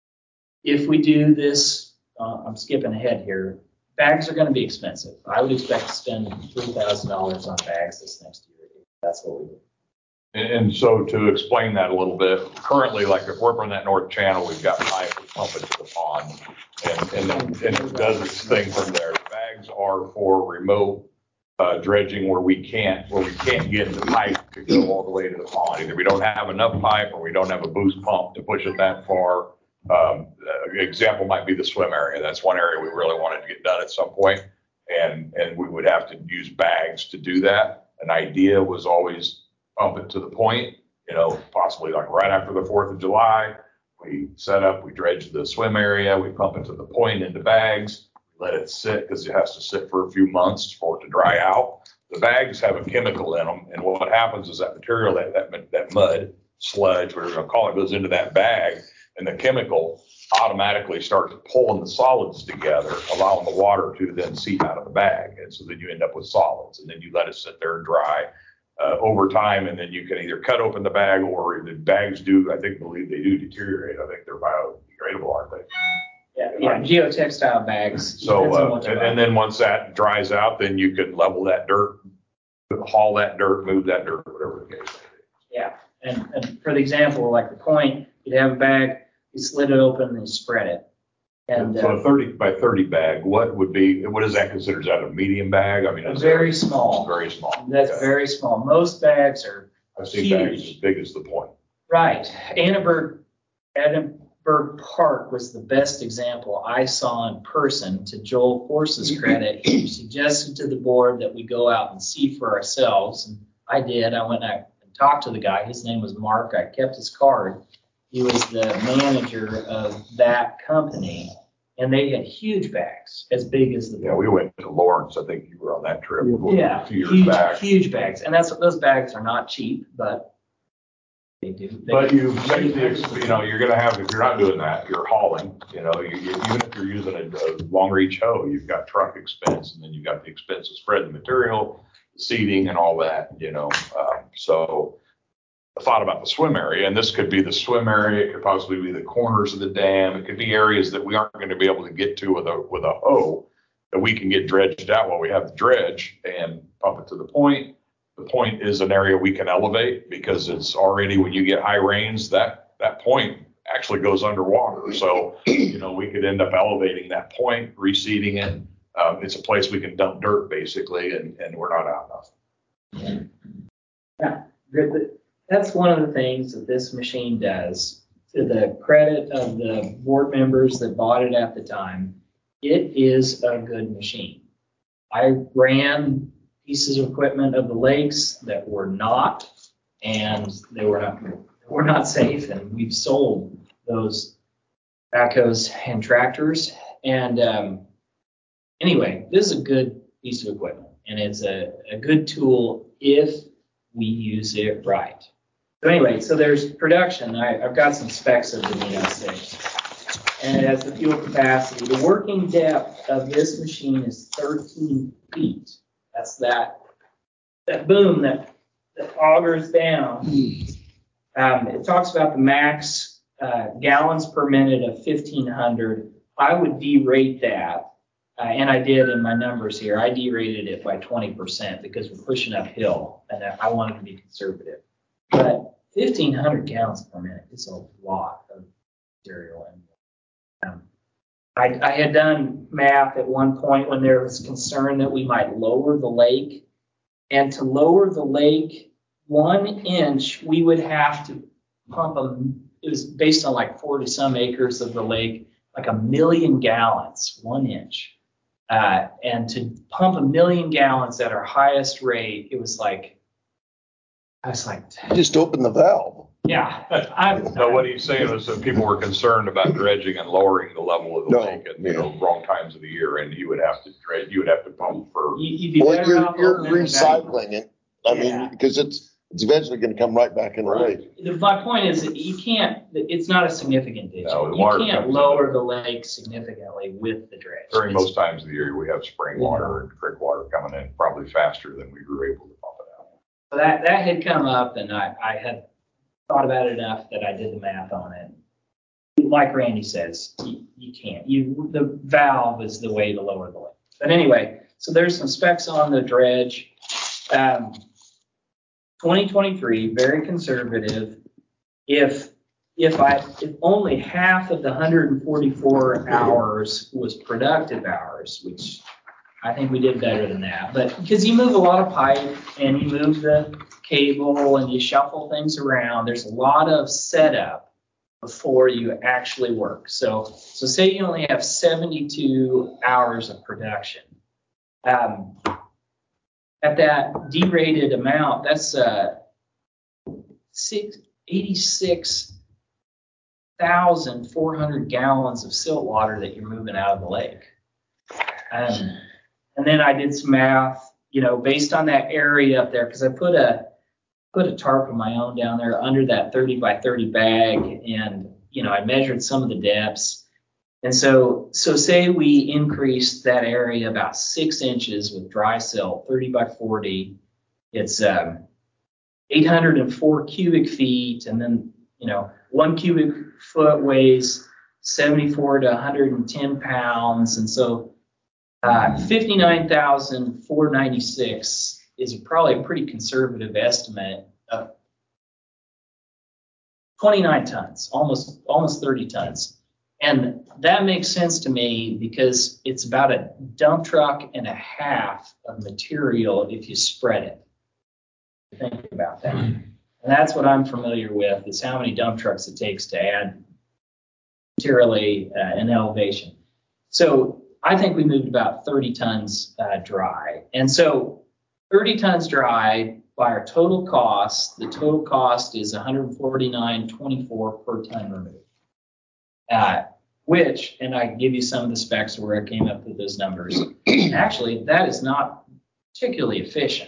if we do this, uh, I'm skipping ahead here, bags are going to be expensive. I would expect to spend three thousand dollars on bags this next year. That's what we do. And, and so to explain that a little bit, currently, like if we're from that north channel, we've got pipe we pump into the pond, and, and, then, and it does its thing from there. The bags are for remote uh, dredging where we can't, where we can't get the pipe to go all the way to the pond. Either we don't have enough pipe or we don't have a boost pump to push it that far. Um, uh, example might be the swim area. That's one area we really wanted to get done at some point, and and we would have to use bags to do that. An idea was always pump it to the point, you know, possibly like right after the fourth of July. We set up, we dredge the swim area, we pump it to the point into bags, let it sit because it has to sit for a few months for it to dry out. The bags have a chemical in them, and what happens is that material, that that, that mud, sludge, whatever you're gonna call it, goes into that bag, and the chemical automatically starts pulling the solids together, allowing the water to then seep out of the bag. And so then you end up with solids, and then you let it sit there and dry uh, over time, and then you can either cut open the bag, or the bags do, I think, believe they do deteriorate. I think they're biodegradable, aren't they? Yeah, yeah, geotextile bags. So, uh, and, and then once that dries out, then you can level that dirt, haul that dirt, move that dirt, whatever the case may be. Yeah, and, and for the example, like the point, you'd have a bag, you slit it open and you spread it. And so uh, a thirty by thirty bag, what would be, what is that considered? Is that a medium bag? I mean, a is very that, small. Very small. That's okay. very small. Most bags are I've seen huge. bags as big as the point. Right. Annenberg, Edinburgh Park was the best example I saw in person. To Joel Force's credit, he suggested to the board that we go out and see for ourselves. And I did. I went out and talked to the guy. His name was Mark. I kept his card. He was the manager of that company, and they had huge bags, as big as the. Yeah, we went to Lawrence. I think you were on that trip. Yeah, a few years huge, back. huge bags, and that's those bags are not cheap, but They do. They But you save the, ex- you know, you're gonna have, if you're not doing that, you're hauling, you know, you, you- even if you're using a, a long reach hoe, you've got truck expense, and then you've got the expense of spreading the material, seeding and all that, you know, um, so I thought about the swim area, and this could be the swim area, it could possibly be the corners of the dam, it could be areas that we aren't gonna be able to get to with a, with a hoe, that we can get dredged out while we have the dredge and pump it to the point. The point is an area we can elevate because it's already, when you get high rains, that, that point actually goes underwater. So, you know, we could end up elevating that point, reseeding it. Um, it's a place we can dump dirt basically, and, and we're not out enough. Yeah, good. That's one of the things that this machine does. To the credit of the board members that bought it at the time, it is a good machine. I ran pieces of equipment of the lakes that were not, and they were not, were not safe, and we've sold those backhoes and tractors. And um, anyway, this is a good piece of equipment, and it's a, a good tool if we use it right. So anyway, so there's production. I, I've got some specs of the Nino six, and it has the fuel capacity. The working depth of this machine is thirteen feet. That's that that boom that, that augers down. Um, it talks about the max uh, gallons per minute of fifteen hundred. I would derate that, uh, and I did in my numbers here. I derated it by twenty percent because we're pushing uphill, and I wanted to be conservative. But fifteen hundred gallons per minute is a lot of material. And um, I, I had done math at one point when there was concern that we might lower the lake. And to lower the lake one inch, we would have to pump a, it was based on like forty some acres of the lake, like a million gallons, one inch. Uh, and to pump a million gallons at our highest rate, it was like, I was like, Just open the valve. yeah. I'm, So what he's saying is that people were concerned about dredging and lowering the level of the No, lake at, you know, wrong times of the year, and you would have to dredge, you would have to pump for. you, you'd be Well, better you're, off you're opening the valve. recycling it. I Yeah. mean, because it's, it's eventually gonna come right back in the lake. The- My point is that you can't, it's not a significant ditch. No, the You water can't comes in. lower the lake significantly with the dredge. During It's- most times of the year, we have spring water and creek water coming in probably faster than we were able to pump it out. So that, that had come up, and I, I had thought about it enough that I did the math on it. Like Randy says, you, you can't. You the valve is the way to lower the lake. But anyway, so there's some specs on the dredge. Um, twenty twenty-three, very conservative. If if I if only half of the one hundred forty-four hours was productive hours, which I think we did better than that, but because you move a lot of pipe and you move the cable and you shuffle things around, there's a lot of setup before you actually work. So, so say you only have seventy-two hours of production. Um, at that derated amount, that's uh, eighty-six thousand four hundred gallons of silt water that you're moving out of the lake. Um, and then I did some math, you know, based on that area up there, because I put a put a tarp of my own down there under that thirty by thirty bag, and you know, I measured some of the depths. And so, so say we increased that area about six inches with dry silt, thirty by forty. It's um, eight hundred four cubic feet, and then you know, one cubic foot weighs seventy-four to one hundred ten pounds, and so uh, fifty-nine thousand four hundred ninety-six is probably a pretty conservative estimate of twenty-nine tons, almost almost thirty tons. And that makes sense to me because it's about a dump truck and a half of material if you spread it. Think about that. And that's what I'm familiar with, is how many dump trucks it takes to add materially uh, an elevation. So I think we moved about thirty tons uh, dry. And so thirty tons dry by our total cost, the total cost is one hundred forty-nine twenty-four per ton removed. Uh, which, and I can give you some of the specs of where I came up with those numbers. Actually, that is not particularly efficient. Like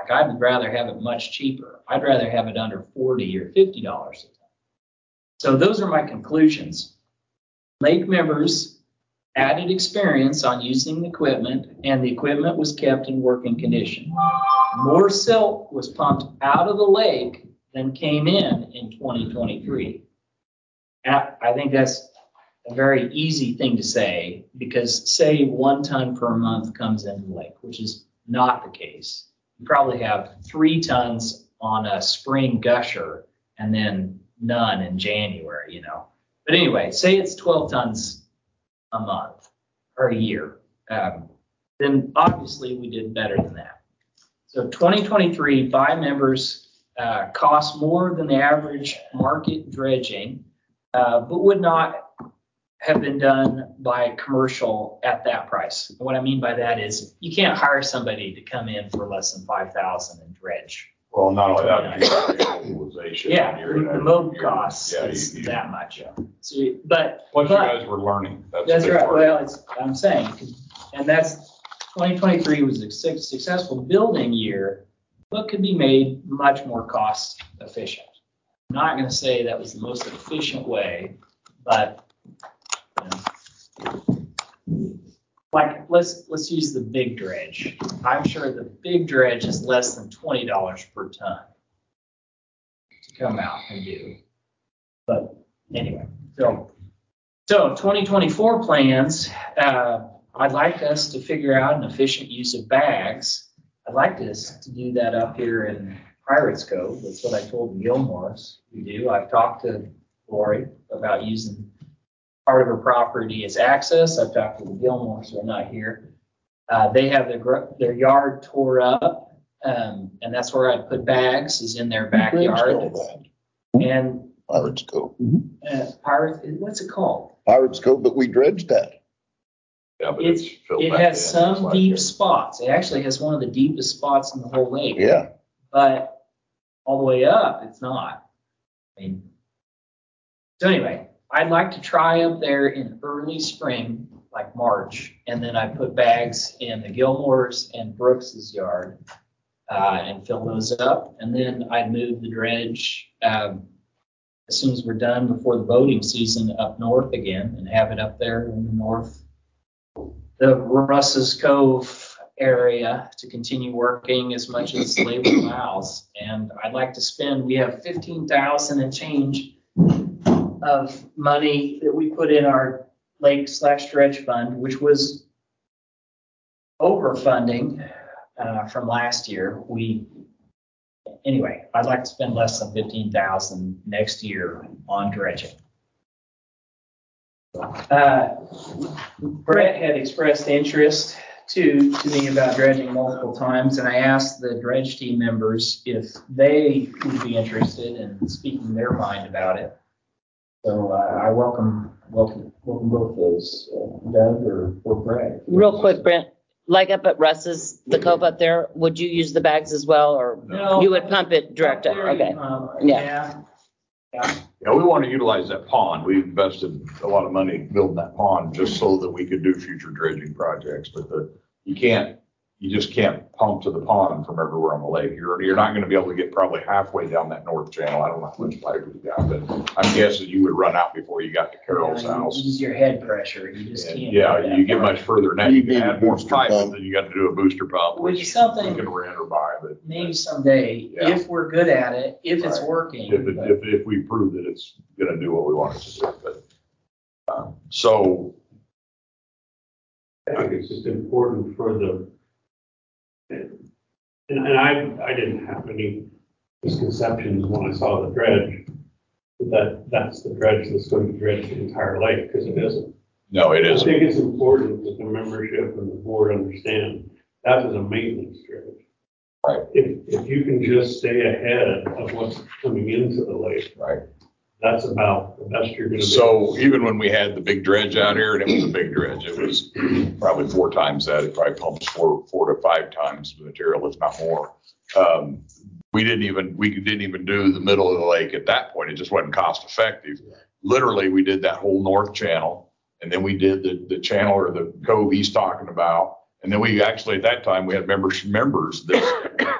like, I'd rather have it much cheaper. I'd rather have it under forty or fifty dollars a ton. So those are my conclusions. Lake members added experience on using the equipment, and the equipment was kept in working condition. More silt was pumped out of the lake than came in in twenty twenty-three. And I think that's a very easy thing to say, because say one ton per month comes into the lake, which is not the case. You probably have three tons on a spring gusher and then none in January, you know. But anyway, say it's twelve tons a month or a year. Um, then obviously we did better than that. So twenty twenty-three by members uh, cost more than the average market dredging, uh, but would not have been done by commercial at that price. And what I mean by that is you can't hire somebody to come in for less than five thousand and dredge. Well, not only that, you got the mobilization. Yeah, You're- the mob costs Yeah, is you- you- that much. So, but Plus you but- guys were learning. That's a That's big right. part. Well, it's, I'm saying, and that's, twenty twenty-three was a suc- successful building year, but could be made much more cost efficient. I'm not going to say that was the most efficient way, but you know, like let's let's use the big dredge. I'm sure the big dredge is less than twenty dollars per ton to come out and do. But anyway, so. So twenty twenty-four plans, uh, I'd like us to figure out an efficient use of bags. I'd like us to do that up here in Pirates Cove. That's what I told the Gilmores we do. I've talked to Lori about using part of her property as access. I've talked to the Gilmores, who are not here. Uh, they have their, gr- their yard tore up, um, and that's where I put bags, is in their backyard. And Pirates Cove. uh, Pirates, what's it called? Pirates Cove, but we dredged that. Yeah, but It's, it's filled it back has in. some It's like deep it- spots. It actually has one of the deepest spots in the whole lake. Yeah. But all the way up, it's not. I mean, so anyway, I'd like to try up there in early spring, like March, and then I put bags in the Gilmores and Brooks's yard uh, and fill those up. And then I'd move the dredge um, as soon as we're done before the boating season up north again, and have it up there in the north, the Russ's Cove area, to continue working as much as labor allows. And I'd like to spend, we have fifteen thousand and change of money that we put in our lake slash dredge fund, which was overfunding uh, from last year. We Anyway, I'd like to spend less than fifteen thousand next year on dredging. Uh, Brett had expressed interest to, to me about dredging multiple times, and I asked the dredge team members if they would be interested in speaking their mind about it. So uh, I welcome, welcome, welcome both those, uh, Doug or, or Brett. Real quick, Brent, like up at Russ's, the cove up there, would you use the bags as well, or No. you would pump it direct up? There you Okay. come. Yeah. Yeah. Yeah. Yeah, we want to utilize that pond. We invested a lot of money building that pond just so that we could do future dredging projects. But the, you can't, you just can't pump to the pond from everywhere on the lake. You're, you're not going to be able to get probably halfway down that north channel. I don't know how much pipe we got, but I'm guessing you would run out before you got to Carol's Yeah, you house. Use your head pressure. You just And, can't. yeah, go that you get far. much further now. You You can need a add more booster pipe, pump. but then you got to do a booster pump, Which which is something- you can rent or buy, but Maybe someday, Yeah. if we're good at it, if it's Right. working. if, it- but- if, if we prove that it's gonna do what we want it to do, but, um, so, I think it's just important for the, and, and I, I didn't have any misconceptions when I saw the dredge, that that's the dredge that's going to dredge the entire lake, because it isn't. no, it I isn't. think it's important that the membership and the board understand that is a maintenance dredge. Right. If, if you can just stay ahead of what's coming into the lake, Right. that's about the best you're gonna be. So even when we had the big dredge out here, and it was a big dredge, it was probably four times that. It probably pumps four, four to five times the material, if not more. Um, we didn't even, we didn't even do the middle of the lake at that point. It just wasn't cost effective. Literally, we did that whole north channel, and then we did the, the channel or the cove he's talking about. And then we actually, at that time, we had members, members that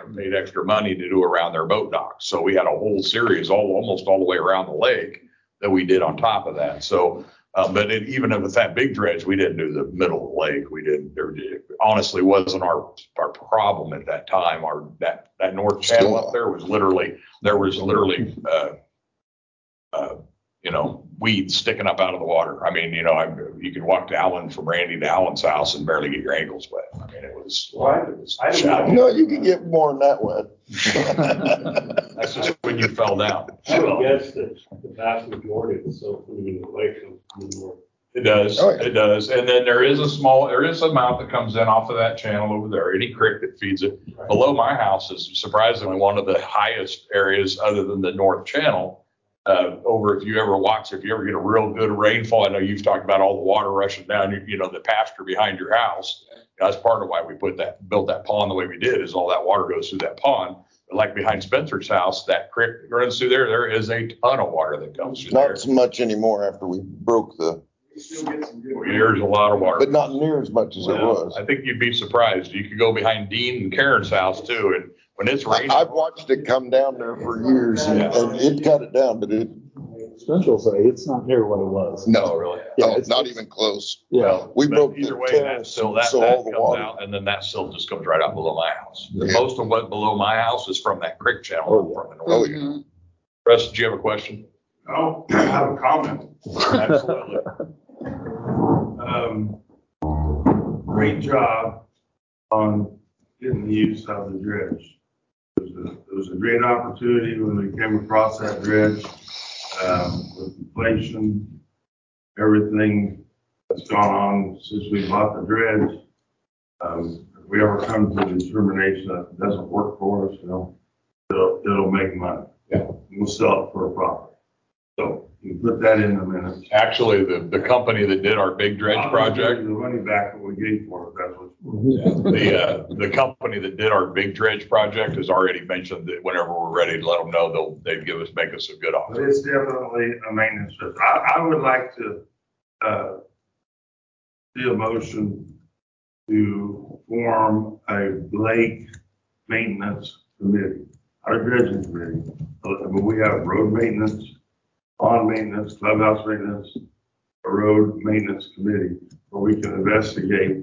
and paid extra money to do around their boat docks. So we had a whole series, all almost all the way around the lake that we did on top of that. So, um, but it, even with that big dredge, we didn't do the middle of the lake. We didn't, there it honestly wasn't our, our problem at that time. Our, that, that north channel up there was literally, there was literally, uh, uh, you know, weeds sticking up out of the water. I mean, you know, I, you could walk to Allen from Randy to Allen's house and barely get your ankles wet. I mean, it was, Well, I- it was I didn't shallow. No, you can get more than that wet. That's just when you fell down. I would guess that the vast majority of the silt coming in the lake comes from the north. It does, Oh, yeah. it does. And then there is a small, there is a amount that comes in off of that channel over there, any creek that feeds it. Below my house is surprisingly one of the highest areas other than the north channel. Uh, over, if you ever watch, if you ever get a real good rainfall, I know you've talked about all the water rushing down, you, you know, the pasture behind your house. That's part of why we put that, built that pond the way we did, is all that water goes through that pond. But like behind Spencer's house, that creek runs through there, there is a ton of water that comes through there. Not so much anymore after we broke the, There's a lot of water. but not near as much as it Well, was. I think you'd be surprised. You could go behind Dean and Karen's house too, and when it's I- raining. I've watched it come down there for years and, and it cut it down, but it, Spencer will say it's not near what it was. no, really. Yeah, no, it's- not even close. Yeah. We But broke either the way, that terrace, silt, that, so that all the comes water. out, and then that silt just comes right out below my house. Yeah. Most of what below my house is from that creek channel Oh, yeah. from the north. Oh, yeah. Mhm. Russ, did you have a question? Oh, I have a comment. Absolutely. Um, great job on getting the use of the dredge. It was a, it was a great opportunity when we came across that dredge, um, with inflation, everything that's gone on since we bought the dredge. Um, if we ever come to the determination that it doesn't work for us, you know, it'll, it'll make money. Yeah. We'll sell it for a profit. So you can put that in a minute. Actually, the, the company that did our big dredge I'll project, give you the money back that we gave for it, that's what. the, uh, the company that did our big dredge project has already mentioned that whenever we're ready to let them know, they'll, they'd give us, make us a good But offer. it's definitely a maintenance system. I, I would like to, uh, see a motion to form a lake maintenance committee, not a dredging committee. But we have road maintenance, pond maintenance, clubhouse maintenance, a road maintenance committee where we can investigate.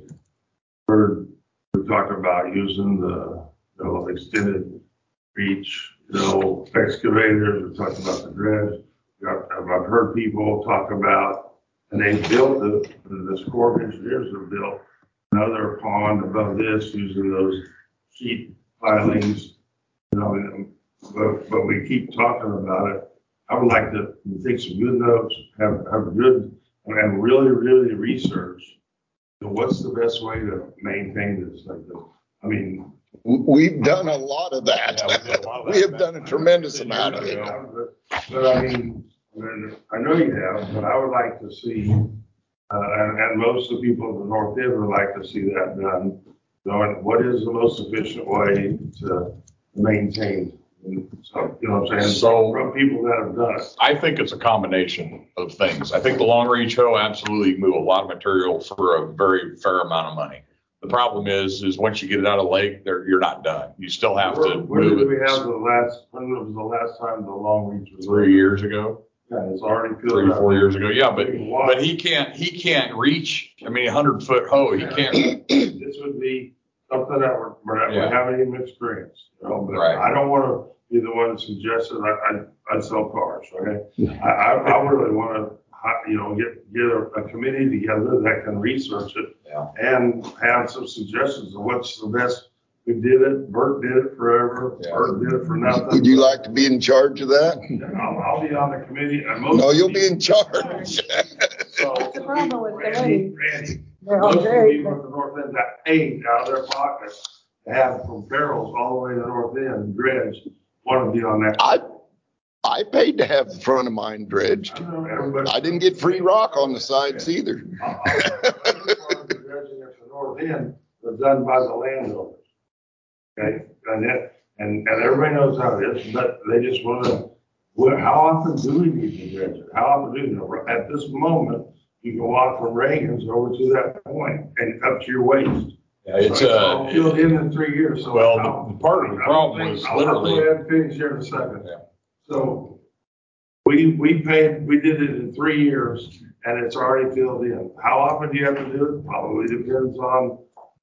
Heard, we talked about using the, you know, extended reach, you know, excavators. We talked about the dredge. I've I've heard people talk about, and they built the, the Corps of Engineers have built another pond above this using those sheet pilings, you know, and- but, but we keep talking about it. I would like to take some good notes, have, have a good, and really, really research, you know, what's the best way to maintain this like this? I mean. We've done a lot of that. Yeah, we did a lot of that. We have done a tremendous amount of it. But, but I mean, I know you have, but I would like to see, uh, and, and most of the people in the North End would like to see that done. Knowing what is the most efficient way to maintain. And so, you know what I'm saying? So- From people that have done it. I think it's a combination of things. I think the long reach hoe absolutely move a lot of material for a very fair amount of money. The problem is, is once you get it out of the lake, there, you're not done. You still have to Where, where move did we have it. the last, when was the last time the long reach was? Three years ago, Yeah, it's already filled three or up. four years ago. Yeah, but, We can watch. but he can't, he can't reach, I mean, a hundred foot hoe, he can't. This would be something that we're, we're, we Yeah. haven't even experienced, you know, but Right. I don't wanna be the one that suggests that I, I, I sell cars, okay? I, I, I really wanna, hi- you know, get, get a, a committee together that can research it. Yeah. And have some suggestions of what's the best. We did it, Bert did it forever, Yeah. Bert did it for nothing. Would you like to be in charge of that? I'll, I'll be on the committee. and most No, of you'll the be in people- charge. So, That's the problem with Randy, committees. Randy, They're all most of the very, people at the north end that paid out of their pockets to have from Carroll's all the way to the north end dredged, want to be on that. I, I paid to have the front of mine dredged. Everybody- I didn't get free rock on the sides either. I'll- I'll- The dredging at the north end was done by the landowners. Okay, and that, and, and everybody knows how it is, but they just want to, well, how often do we need to dredge it? How often do you know? At this moment, you can walk from Reagan's over to that point and up to your waist. Yeah, it's I'll uh fill it in in three years, so. well, I'll- the part of the I don't problem think- was I'll- I'll go literally, ahead and finish here in a second. Yeah. So we, we paid, we did it in three years and it's already filled in. How often do you have to do it? Probably depends on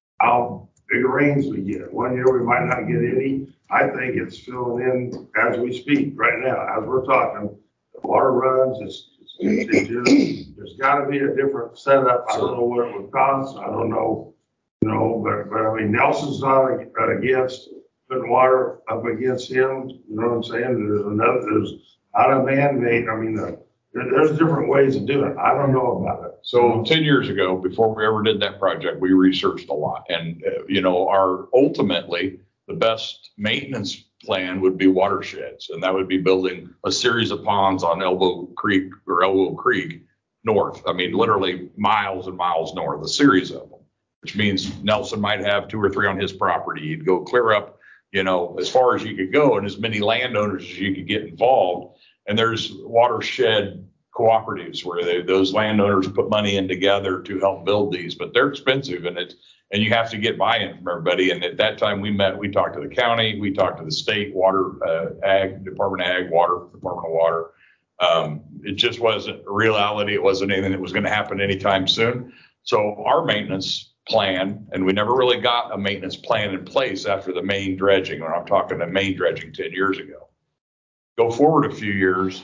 how big rains we get. One year we might not get any. I think it's filling in as we speak right now, as we're talking. The water runs, it's, it's, it's just, there's gotta be a different setup. I don't know what it would cost. I don't know, you know, but, but I mean, Nelson's not against putting water up against him. You know what I'm saying? There's another, there's not a man-made, I mean, uh, there, there's different ways of doing it. I don't know about it. so ten years ago, before we ever did that project, we researched a lot. And, uh, you know, our ultimately, the best maintenance plan would be watersheds. And that would be building a series of ponds on Elbow Creek or Elbow Creek north. I mean, literally miles and miles north, a series of them, which means Nelson might have two or three on his property. You'd go clear up, you know, as far as you could go and as many landowners as you could get involved. And there's watershed cooperatives where they, those landowners put money in together to help build these, but they're expensive and it's, and you have to get buy-in from everybody. And at that time we met, we talked to the county, we talked to the state water, uh, ag, Department of Ag, water, Department of Water. Um, it just wasn't a reality. It wasn't anything that was going to happen anytime soon. So our maintenance plan, and we never really got a maintenance plan in place after the main dredging, when I'm talking the main dredging ten years ago. Go forward a few years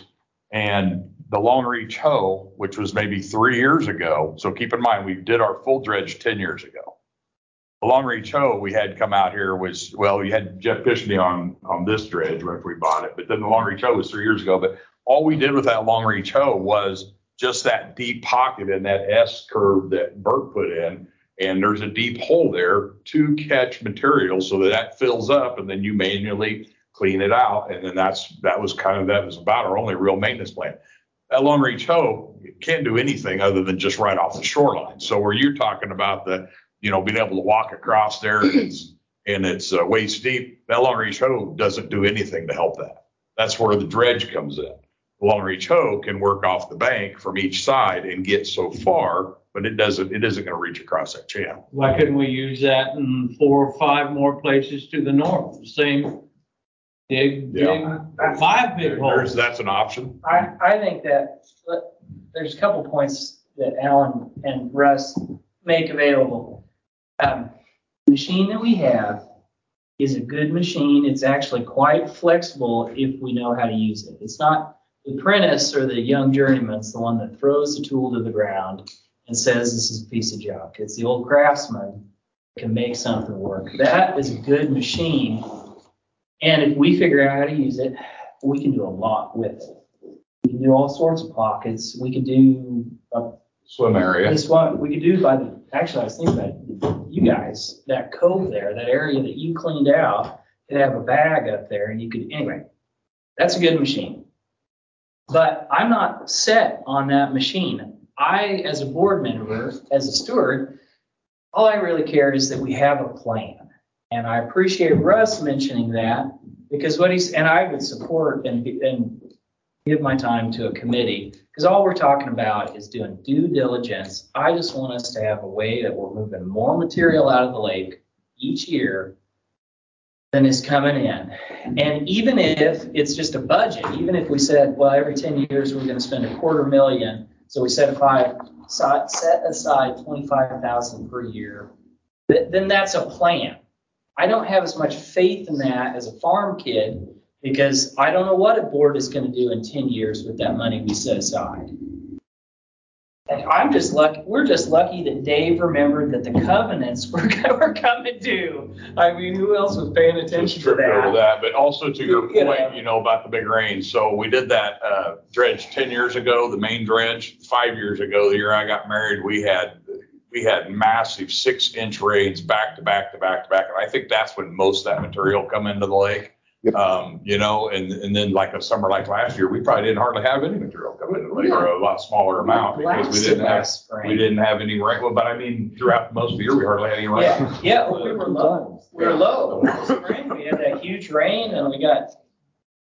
and the Long Reach Hoe, which was maybe three years ago. So keep in mind, we did our full dredge ten years ago. The Long Reach Hoe we had come out here was, well, we had Jeff Pishney on, on this dredge after we bought it, but then the Long Reach Hoe was three years ago. But all we did with that Long Reach Hoe was just that deep pocket in that S curve that Bert put in. And there's a deep hole there to catch material so that that fills up and then you manually clean it out. And then that's, that was kind of, that was about our only real maintenance plan. That Long Reach Hoe can't do anything other than just right off the shoreline. So where you're talking about the, you know, being able to walk across there and it's, and it's uh, waist deep, that Long Reach Hoe doesn't do anything to help that. That's where the dredge comes in. The Long Reach Hoe can work off the bank from each side and get so far, but it doesn't, it isn't going to reach across that channel. Why couldn't we use that in four or five more places to the north? Same dig, Yeah. dig, five big There's, holes. that's an option. I, I think that uh, there's a couple points that Alan and Russ make available. Um, the machine that we have is a good machine. It's actually quite flexible if we know how to use it. It's not the apprentice or the young journeyman's the one that throws the tool to the ground and says this is a piece of junk. It's the old craftsman that can make something work. That is a good machine. And if we figure out how to use it, we can do a lot with it. We can do all sorts of pockets. We could do a Swim area. this one. We could do by the, actually I was thinking about you guys, that cove there, that area that you cleaned out, could have a bag up there and you could, anyway, that's a good machine. But I'm not set on that machine. I, as a board member, as a steward, all I really care is that we have a plan. And I appreciate Russ mentioning that because what he's, and I would support and, and give my time to a committee because all we're talking about is doing due diligence. I just want us to have a way that we're moving more material out of the lake each year than is coming in. And even if it's just a budget, even if we said, well, every ten years we're going to spend a quarter million, so we set aside set aside twenty-five thousand per year, then that's a plan. I don't have as much faith in that as a farm kid because I don't know what a board is going to do in ten years with that money we set aside. And I'm just lucky. We're just lucky that Dave remembered that the covenants were, were coming due. I mean, who else was paying attention Just to tripped that? over that, but also to your You point, know. you know, about the big rain. So we did that uh, dredge ten years ago, the main dredge. Five years ago, the year I got married, we had we had massive six inch rains back to back to back to back, and I think that's when most of that material come into the lake. Yep. Um, you know, and and then like a summer like last year, we probably didn't hardly have any material come into the lake, or a lot smaller amount because we didn't have we didn't have any rain. Well, but I mean, throughout most of the year, we hardly had any rain. Yeah, yeah, well, we were low. We were low. In the spring, we had that huge rain, and we got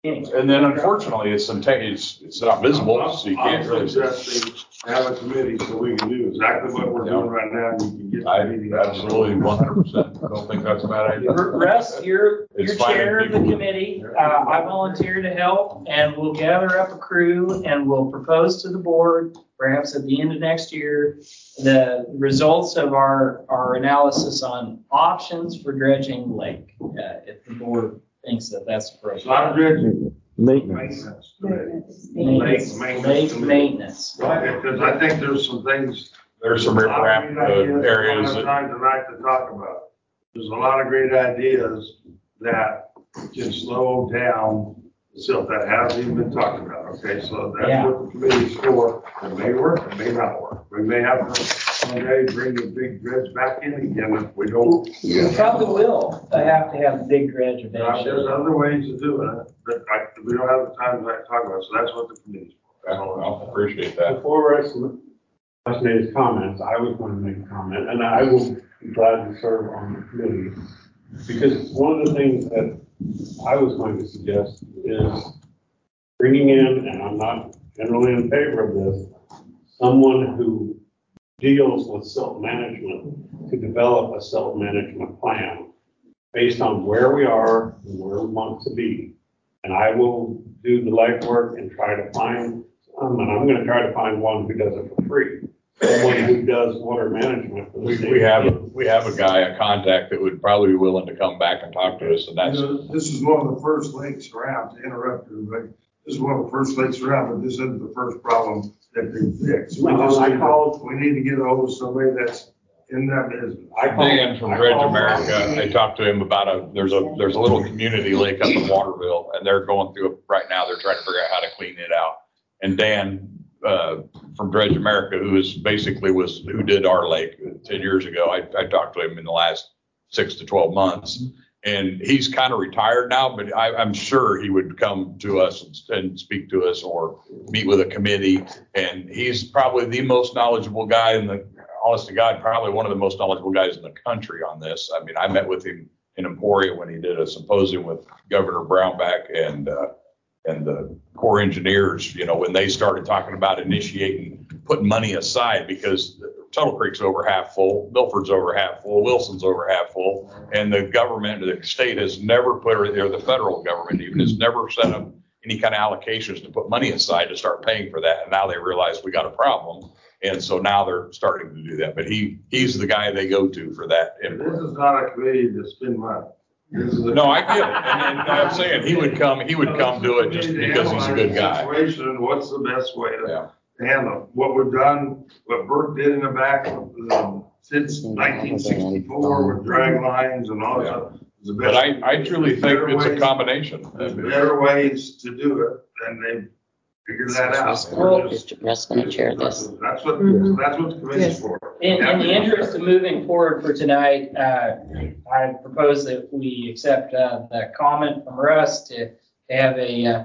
Anyway. And then unfortunately, it's some, it's, it's not visible, so you can't I'm really see. suggesting have a committee so we can do exactly what we're doing right now. You can get. I the meeting. absolutely one hundred percent don't think that's a bad idea. Russ, you're, It's you're finding chair of the people. committee. Uh, I volunteer to help, and we'll gather up a crew and we'll propose to the board, perhaps at the end of next year, the results of our, our analysis on options for dredging the lake, uh, if the board thinks that that's It's not a appropriate. dredging. Maintenance. Maintenance. Maintenance, Lake lake maintenance. Because I think there's some things. There's some riprap uh, areas That. that, Time tonight to talk about. There's a lot of great ideas that can slow down stuff that hasn't even been talked about, okay? So that's Yeah. what the committee's for. It may work, it may not work. We may have to someday bring the big dredge back in again if we don't. We probably will. I have to have a big dredge Now, There's eventually. other ways to do it, but I, we don't have the time tonight to talk about it, so that's what the committee's for. That's all. I appreciate that. Before Russ Russ made his comments, I was going to make a comment, and I will be glad to serve on the committee. Because one of the things that I was going to suggest is bringing in, and I'm not generally in favor of this, someone who deals with silt management to develop a silt management plan based on where we are and where we want to be. And I will do the legwork and try to find, um, and I'm gonna try to find one who does it for free. Someone who does water management. For the We, state. we have, a we have a guy, a contact that would probably be willing to come back and talk to us, and that's, You know, this is one of the first lakes around, to interrupt you, but this is one of the first lakes around, but this isn't the first problem that they fixed. We No, just I need to- called- We need to get a hold of somebody that's in that business. I called- Dan from I Dredge called- America. I talked to him about a, there's a, there's a little community lake up in Waterville, and they're going through it right now. They're trying to figure out how to clean it out. And Dan, uh, from Dredge America, who is basically was, who did our lake ten years ago, I, I talked to him in the last six to twelve months. And he's kind of retired now, but I, I'm sure he would come to us and, and speak to us or meet with a committee. And he's probably the most knowledgeable guy in the, honest to God, probably one of the most knowledgeable guys in the country on this. I mean, I met with him in Emporia when he did a symposium with Governor Brownback and, uh, and the Corps engineers, you know, when they started talking about initiating, putting money aside, because Tuttle Creek's over half full, Milford's over half full, Wilson's over half full, and the government, the state has never put, or the federal government even has never set up any kind of allocations to put money aside to start paying for that. And now they realize we got a problem. And so now they're starting to do that. But he, he's the guy they go to for that This input. is not a committee to spend money. This is a- No, I get it. And, and I'm saying he would come, he would come do it just because he's a good guy. Situation and what's the best way Yeah. to handle it. What we've done, what Burke did in the back, um, since nineteen sixty-four with drag lines and all that Yeah. stuff. is the But best. I, I truly think it's a combination. There's better ways to do it, and they figured that out. We're just- Russ gonna chair this. That's what, Mhm. that's what the committee's for. In, in the interest of moving forward for tonight, uh, I propose that we accept, uh, the comment from Russ to have a, uh,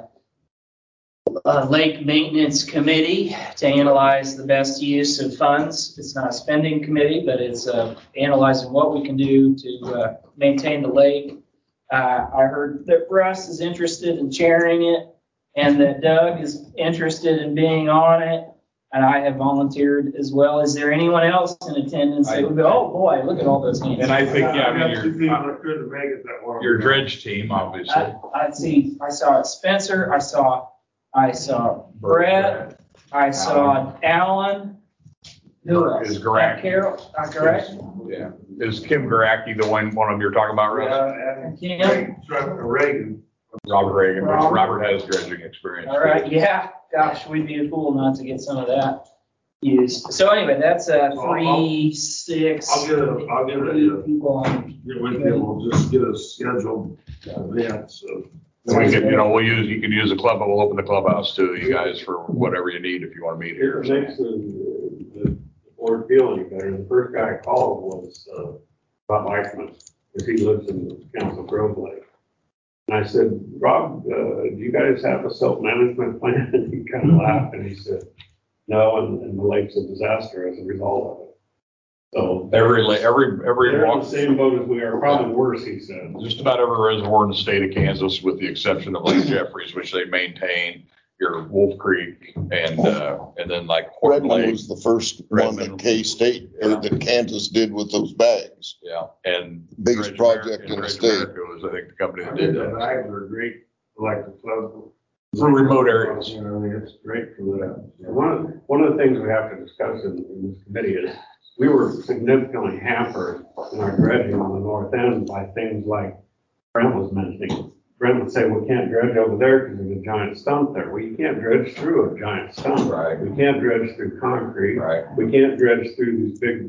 a lake maintenance committee to analyze the best use of funds. It's not a spending committee, but it's, uh, analyzing what we can do to, uh, maintain the lake. Uh, I heard that Russ is interested in chairing it and that Doug is interested in being on it. And I have volunteered as well. Is there anyone else in attendance that would go, oh boy, look at all those hands? And I think, yeah, I got two mean, people your, that couldn't make it that one. your dredge team, obviously. I, I see, I saw Spencer, I saw, I saw Brett, I saw Alan. Who else? Is Garacki. Carol, uh, correct? Yeah. Is Kim Garacki the one, one of them you're talking about, Russ? Yeah, and Kim? Reagan, Reagan. Robert Reagan. Robert. Robert has dredging experience. All right, yeah, gosh, we'd be a fool not to get some of that used. So anyway, that's uh Well, I'll- three, six. I'll get a, I'll get eight a, people on. get with you, we'll just get a scheduled event, so. And we can, you know, we'll use, you can use the club, we'll open the clubhouse to you guys for whatever you need if you want to meet here. It makes the, the board feel any better. The first guy I called was, uh, Bob Eichmann, because he lives in Council Grove Lake. And I said, Rob, uh, do you guys have a self-management plan? And he kind of laughed and he said, no, and, and the lake's a disaster as a result of it. So Every, la- every, every they're in walk, the same boat as we are, probably worse, he said. just about every reservoir in the state of Kansas, with the exception of Lake Jeffries, which they maintain, your Wolf Creek and, uh, and then like Horton Redmond Lake. was the first one Redmond. that K-State, or Yeah. that Kansas did with those bags. Yeah, and. Biggest Dredge project America- in the Dredge state. America was, I think, the company I that think did the that. bags are great, for like the club. For remote areas. You know, I mean, it's great for that. One of, one of the things we have to discuss in, in this committee is, we were significantly hampered in our dredging on the north end by things like Brent was mentioning. Brent would say, we can't dredge over there because there's a giant stump there. Well, you can't dredge through a giant stump. Right. We can't dredge through concrete. Right. We can't dredge through these big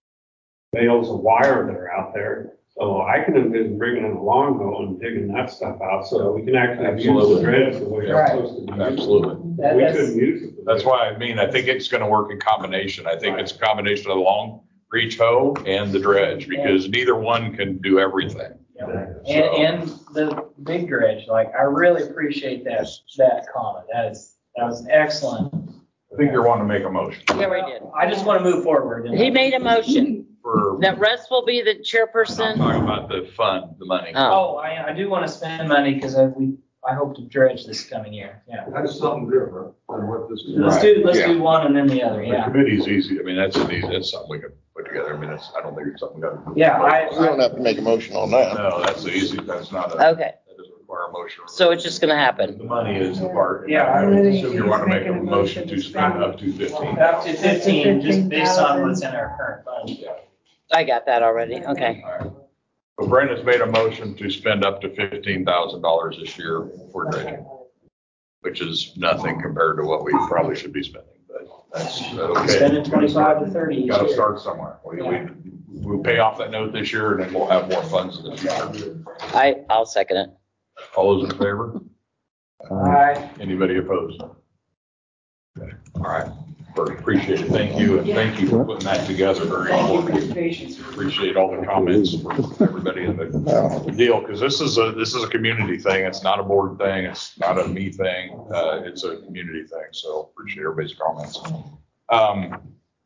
bales of wire that are out there. So I can envision bringing in a long hole and digging that stuff out so that we can actually use Absolutely. the dredge the way it's Right. supposed to be. used. Absolutely. That- We that's- couldn't use it. the That's way- why, I mean, I think it's gonna work in combination. I think it's a combination of the long reach hoe and the dredge, because neither one can do everything. You know, And, and the big dredge, like, I really appreciate that, that comment. That is, that was excellent. I think you're wanting to make a motion Yeah, we did. I just want to move forward. He made a motion for, that Russ will be the I'm chairperson. talking about the fund, the money. Oh, Oh, I, I do want to spend money because I, we, I hope to dredge this coming year. Yeah. That's something different than what this is. Let's do, let's do one and then the other. The Yeah. committee's easy. I mean, that's an easy, that's something we can put together. I mean, it's, I don't think it's something we got. Yeah, I- We don't have to make a motion on that. No, that's easy. That's not a, okay. that doesn't require a motion. So it's just gonna happen. The money is the part. Yeah, I really So you think want to he's make a making a motion motion to to spend spend- up to fifteen. Up to fifteen, just based on fifteen thousand. what's in our current fund. I got that already. Okay. All right. So Brenda's made a motion to spend up to fifteen thousand dollars this year for dredging, which is nothing compared to what we probably should be spending, but that's is that okay. Spending twenty-five to thirty each Got to year. start somewhere. We, we, we'll pay off that note this year, and then we'll have more funds in the future. I, I'll second it. All those in favor? Aye. Anybody opposed? Okay. All right. Bert, appreciate it. Thank you, and thank you for putting that together. Very Thank you for important. your patience. Appreciate all the comments from everybody in the deal, because this is a, this is a community thing. It's not a board thing. It's not a me thing. Uh, it's a community thing. So appreciate everybody's comments. Um,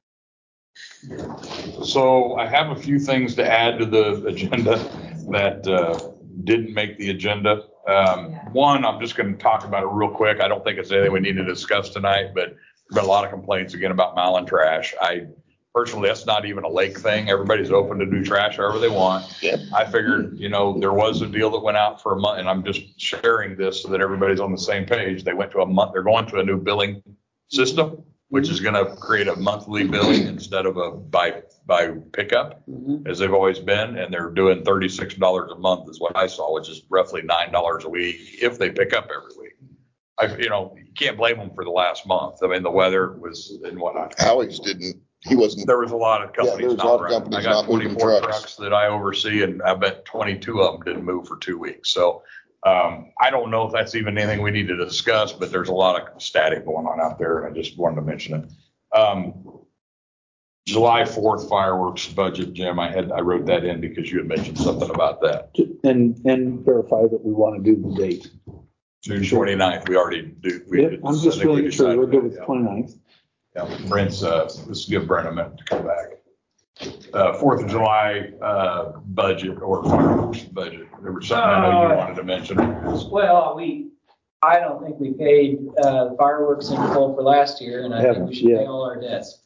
so I have a few things to add to the agenda that, uh, didn't make the agenda. Um, one, I'm just going to talk about it real quick. I don't think it's anything we need to discuss tonight, but there's been a lot of complaints again about Malin trash. I personally, that's not even a lake thing. Everybody's open to do trash however they want. Yep. I figured, you know, there was a deal that went out for a month, and I'm just sharing this so that everybody's on the same page. They went to a month, they're going to a new billing system, which is going to create a monthly billing instead of a by, by pickup, as they've always been. And they're doing thirty-six dollars a month is what I saw, which is roughly nine dollars a week if they pick up every week. I, you know, you can't blame them for the last month. I mean, the weather was and whatnot. Howie's didn't, he wasn't, There was a lot of Yeah, companies there's a not lot of running. companies I got not moving twenty-four trucks. trucks that I oversee, and I bet twenty-two of them didn't move for two weeks. So um, I don't know if that's even anything we need to discuss, but there's a lot of static going on out there, and I just wanted to mention it. Um, July fourth fireworks budget, Jim, I had, I wrote that in because you had mentioned something about that. And, and verify that we want to do the date. June twenty-ninth, we already do. we Yep, did- I'm I just think we making sure decided we're good that, with yeah. the twenty-ninth. Yeah, Brent's, uh, let's give Brent a minute to come back. Uh, Fourth of July, uh, budget or fireworks budget. There was something I know you Uh, wanted to mention. Well, we, I don't think we paid uh, fireworks in full for last year, and I think Haven't, we should pay yeah. all our debts.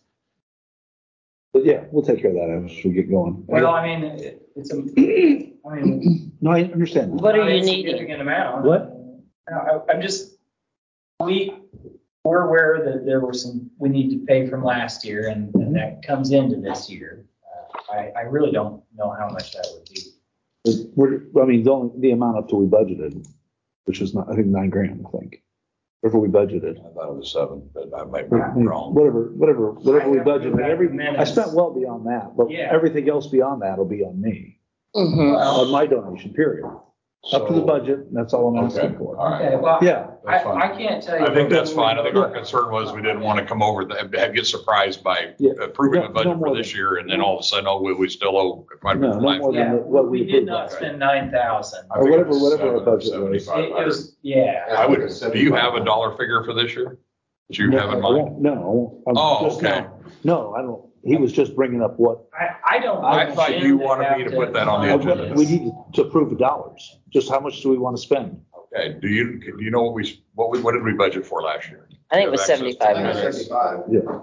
But yeah, we'll take care of that as we get going. Well, I mean, it- it's a, I mean. No, I understand. What are not you a needing? Significant amount. What? I, I'm just, we, we're aware that there were some, we need to pay from last year, and, and that comes into this year. Uh, I, I really don't know how much that would be. We're, I mean, the only, the amount up to we budgeted, which is not, I think nine grand, I think. Whatever we budgeted. I thought it was seven, but I might be wrong. Whatever, whatever, whatever we I have to go budgeted, back every, to I minutes. spent well beyond that, but Yeah. everything else beyond that will be on me, Mhm. on my donation, period. Up to the So- budget, and that's all I'm Okay, asking for. all right. Okay, well, Yeah. I, That's fine. I can't tell you. I think what that's we fine. I would think our vote. concern was we didn't want to come over, the- get surprised by Yeah. approving No- a no budget more for this than- year, and then all of a sudden, oh, we, we still owe quite a bit No, from no last more year. than Yeah, what we we did approved not last spend nine thousand. I Or think whatever- it was whatever our seven, budget was. seventy-five It, it hundred. was, yeah. I would, do you have a dollar figure for this year that you No, have in I mind? won't- No, I'm Oh, just okay. now- No, I don't, he was just bringing up what, I, I don't. I want thought Jim you to wanted have me to put that on the uh, agenda. we need to approve the dollars. Just how much do we want to spend? Okay, do you, do you know what we, what we, what did we budget for last year? I think it was Do you have access to seventy-five that? hundred. Seventy-five. Yeah.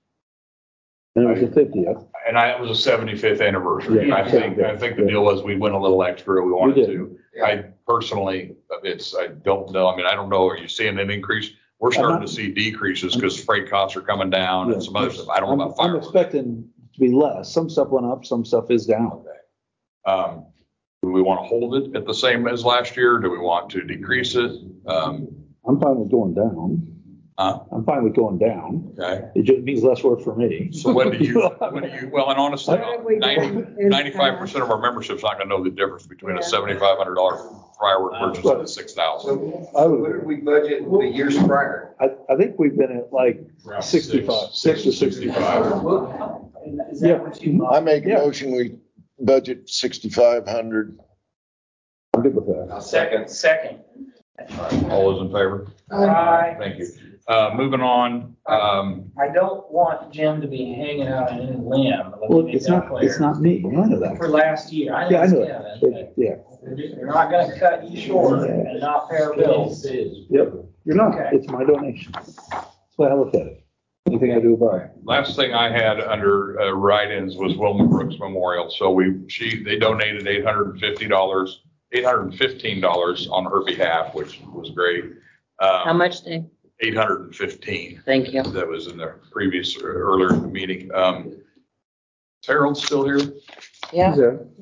And it was the fiftieth. And I, it was a seventy-fifth anniversary. Yeah. I think, I think the deal was we went a little extra, we wanted did. to. I personally, it's, I don't know, I mean, I don't know, are you seeing an increase? We're starting to see decreases because freight costs are coming down and some other stuff. I don't know I'm, about I'm fireworks. expecting to be less. Some stuff went up, some stuff is down. Okay. Um, do we want to hold it at the same as last year? Do we want to decrease it? Um, I'm fine with going down. Huh? I'm fine with going down. okay. It just means less work for me. So when do you, when do you, well, and honestly, What have we ninety, done in ninety-five percent of our membership's not gonna know the difference between a Yeah. seventy-five hundred dollar firework purchase and a six thousand. So, I would- what did we budget the years prior? I, I think we've been at like sixty-five. Six to sixty-five. Is that Yeah. what you I make a Yeah. motion, we budget sixty-five hundred. I'm good with that. I'll second. Second. All those in favor? Aye. Thank you. Uh, moving on, um, I don't want Jim to be hanging out on any limb. Let me Well, make it's that not, clear. it's not me. I know that. For last year. I Yeah, know I it's know Kevin, that. but But, yeah. they're not gonna cut you short and not pay our bills. Yep. You're not. Okay. It's my donation. That's why I look at it. Anything I do about it. last thing I had under uh, write-ins was Wilma Brooks Memorial. So we, she, they donated eight hundred fifty dollars, eight hundred fifteen dollars on her behalf, which was great. Um, How much, Dave? eight hundred fifteen. Thank you. That was in the previous, uh, earlier in the meeting. Um, is Harold still here? Yeah.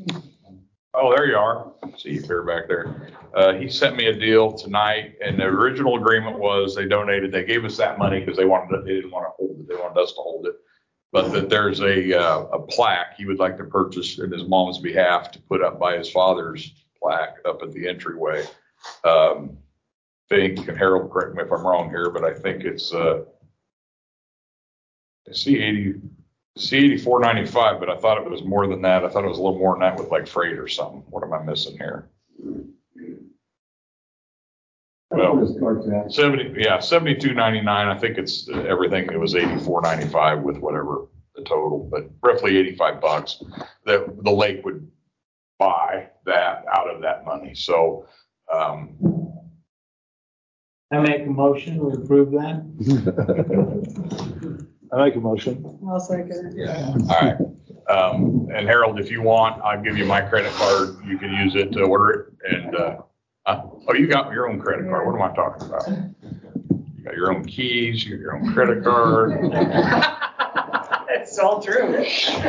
Oh, there you are. See you clear back there. Uh, he sent me a deal tonight, and the original agreement was they donated, they gave us that money because they wanted, they didn't want to hold it. They wanted us to hold it. But that there's a, uh, a plaque he would like to purchase in his mom's behalf to put up by his father's plaque up at the entryway. Um, think, and Harold, correct me if I'm wrong here, but I think it's, uh, C eighty, C eighty-four ninety-five, but I thought it was more than that. I thought it was a little more than that with like freight or something. What am I missing here? Well, seventy, yeah, seventy-two ninety-nine. I think it's uh, everything. It was eighty-four ninety-five with whatever the total, but roughly eighty-five bucks that the lake would buy that out of that money. So, um, I make a motion, we approve that. I make a motion. I'll second it. all right. Um, and Harold, if you want, I'll give you my credit card. You can use it to order it. And, uh, uh, oh, you got your own credit card. What am I talking about? You got your own keys, you got your own credit card. It's all true.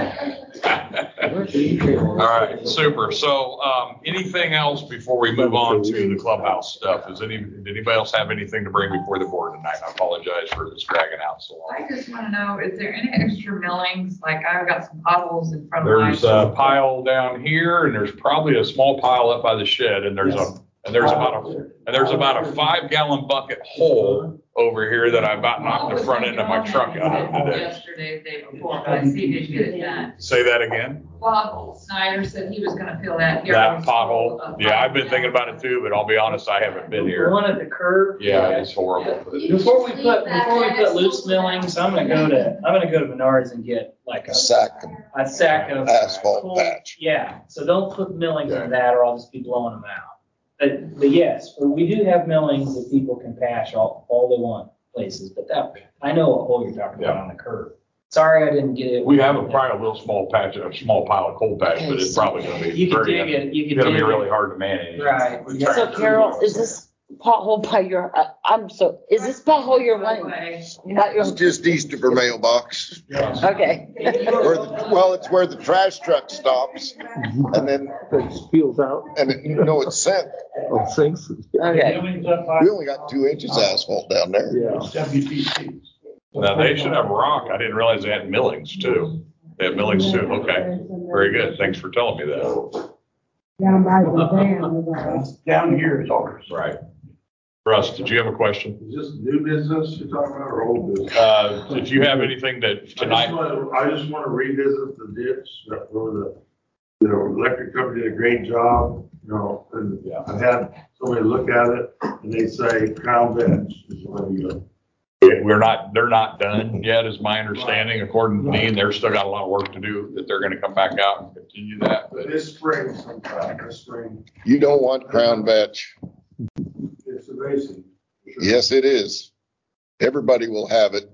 All right, super. So, um, anything else before we move on to the clubhouse stuff? Is any, did anybody else have anything to bring before the board tonight? I apologize for this dragging out so long. I just want to know, is there any extra millings? Like I've got some potholes in front of my. There's a pile down here and there's probably a small pile up by the shed and there's a, and there's about a, and there's about a five gallon bucket hole over here that I about knocked the front end of my truck out of today. Yesterday, the day before, but I see he didn't get it done. Say that again? Bob Snyder said he was gonna fill that. here. That pothole? Yeah, I've been thinking about it too, but I'll be honest, I haven't been The here. one at the curve. Yeah, it's horrible. Before we put, before we put loose millings, I'm gonna go to, I'm gonna go to Menards and get like a, Sack a sack of. asphalt cold- patch. Yeah, so don't put millings Okay. in that or I'll just be blowing them out. But, but yes, we do have millings that people can patch all, all they want places, but that, I know what hole you're talking about Yeah. on the curve. Sorry, I didn't get it. We have a probably a little small patch, a small pile of coal patch, but it's probably gonna be. You can very- dig it, you It's can gonna dig be it. really hard to manage. Right. With So, So tractors. Carol, is this pothole by your, uh, I'm so, is this pothole your one? Not your, It's just east of her mailbox. okay. Where the, well, it's where the trash truck stops and then, It peels out. and it, you know, it's sent. Oh, sinks. Okay. We only got two inches asphalt down there. Yeah. Now, they should have rock. I didn't realize they had millings too. They have millings too. Okay, very good. Thanks for telling me that. Down by the dam. Down here is ours. Right. Russ, did you have a question? Is this new business you're talking about or old business? Uh, if you have anything that I just tonight, want, I just want to revisit the ditch that where the, the electric company did a great job, you know, and Yeah. I've had somebody look at it and they say Crown Bench is the way to go. We're not, they're not done yet, is my understanding, according to Dean. They're still got a lot of work to do, that they're gonna come back out and continue that, but This spring sometime, this spring, You don't want Crown Batch. it's amazing. Yes, it is. Everybody will have it.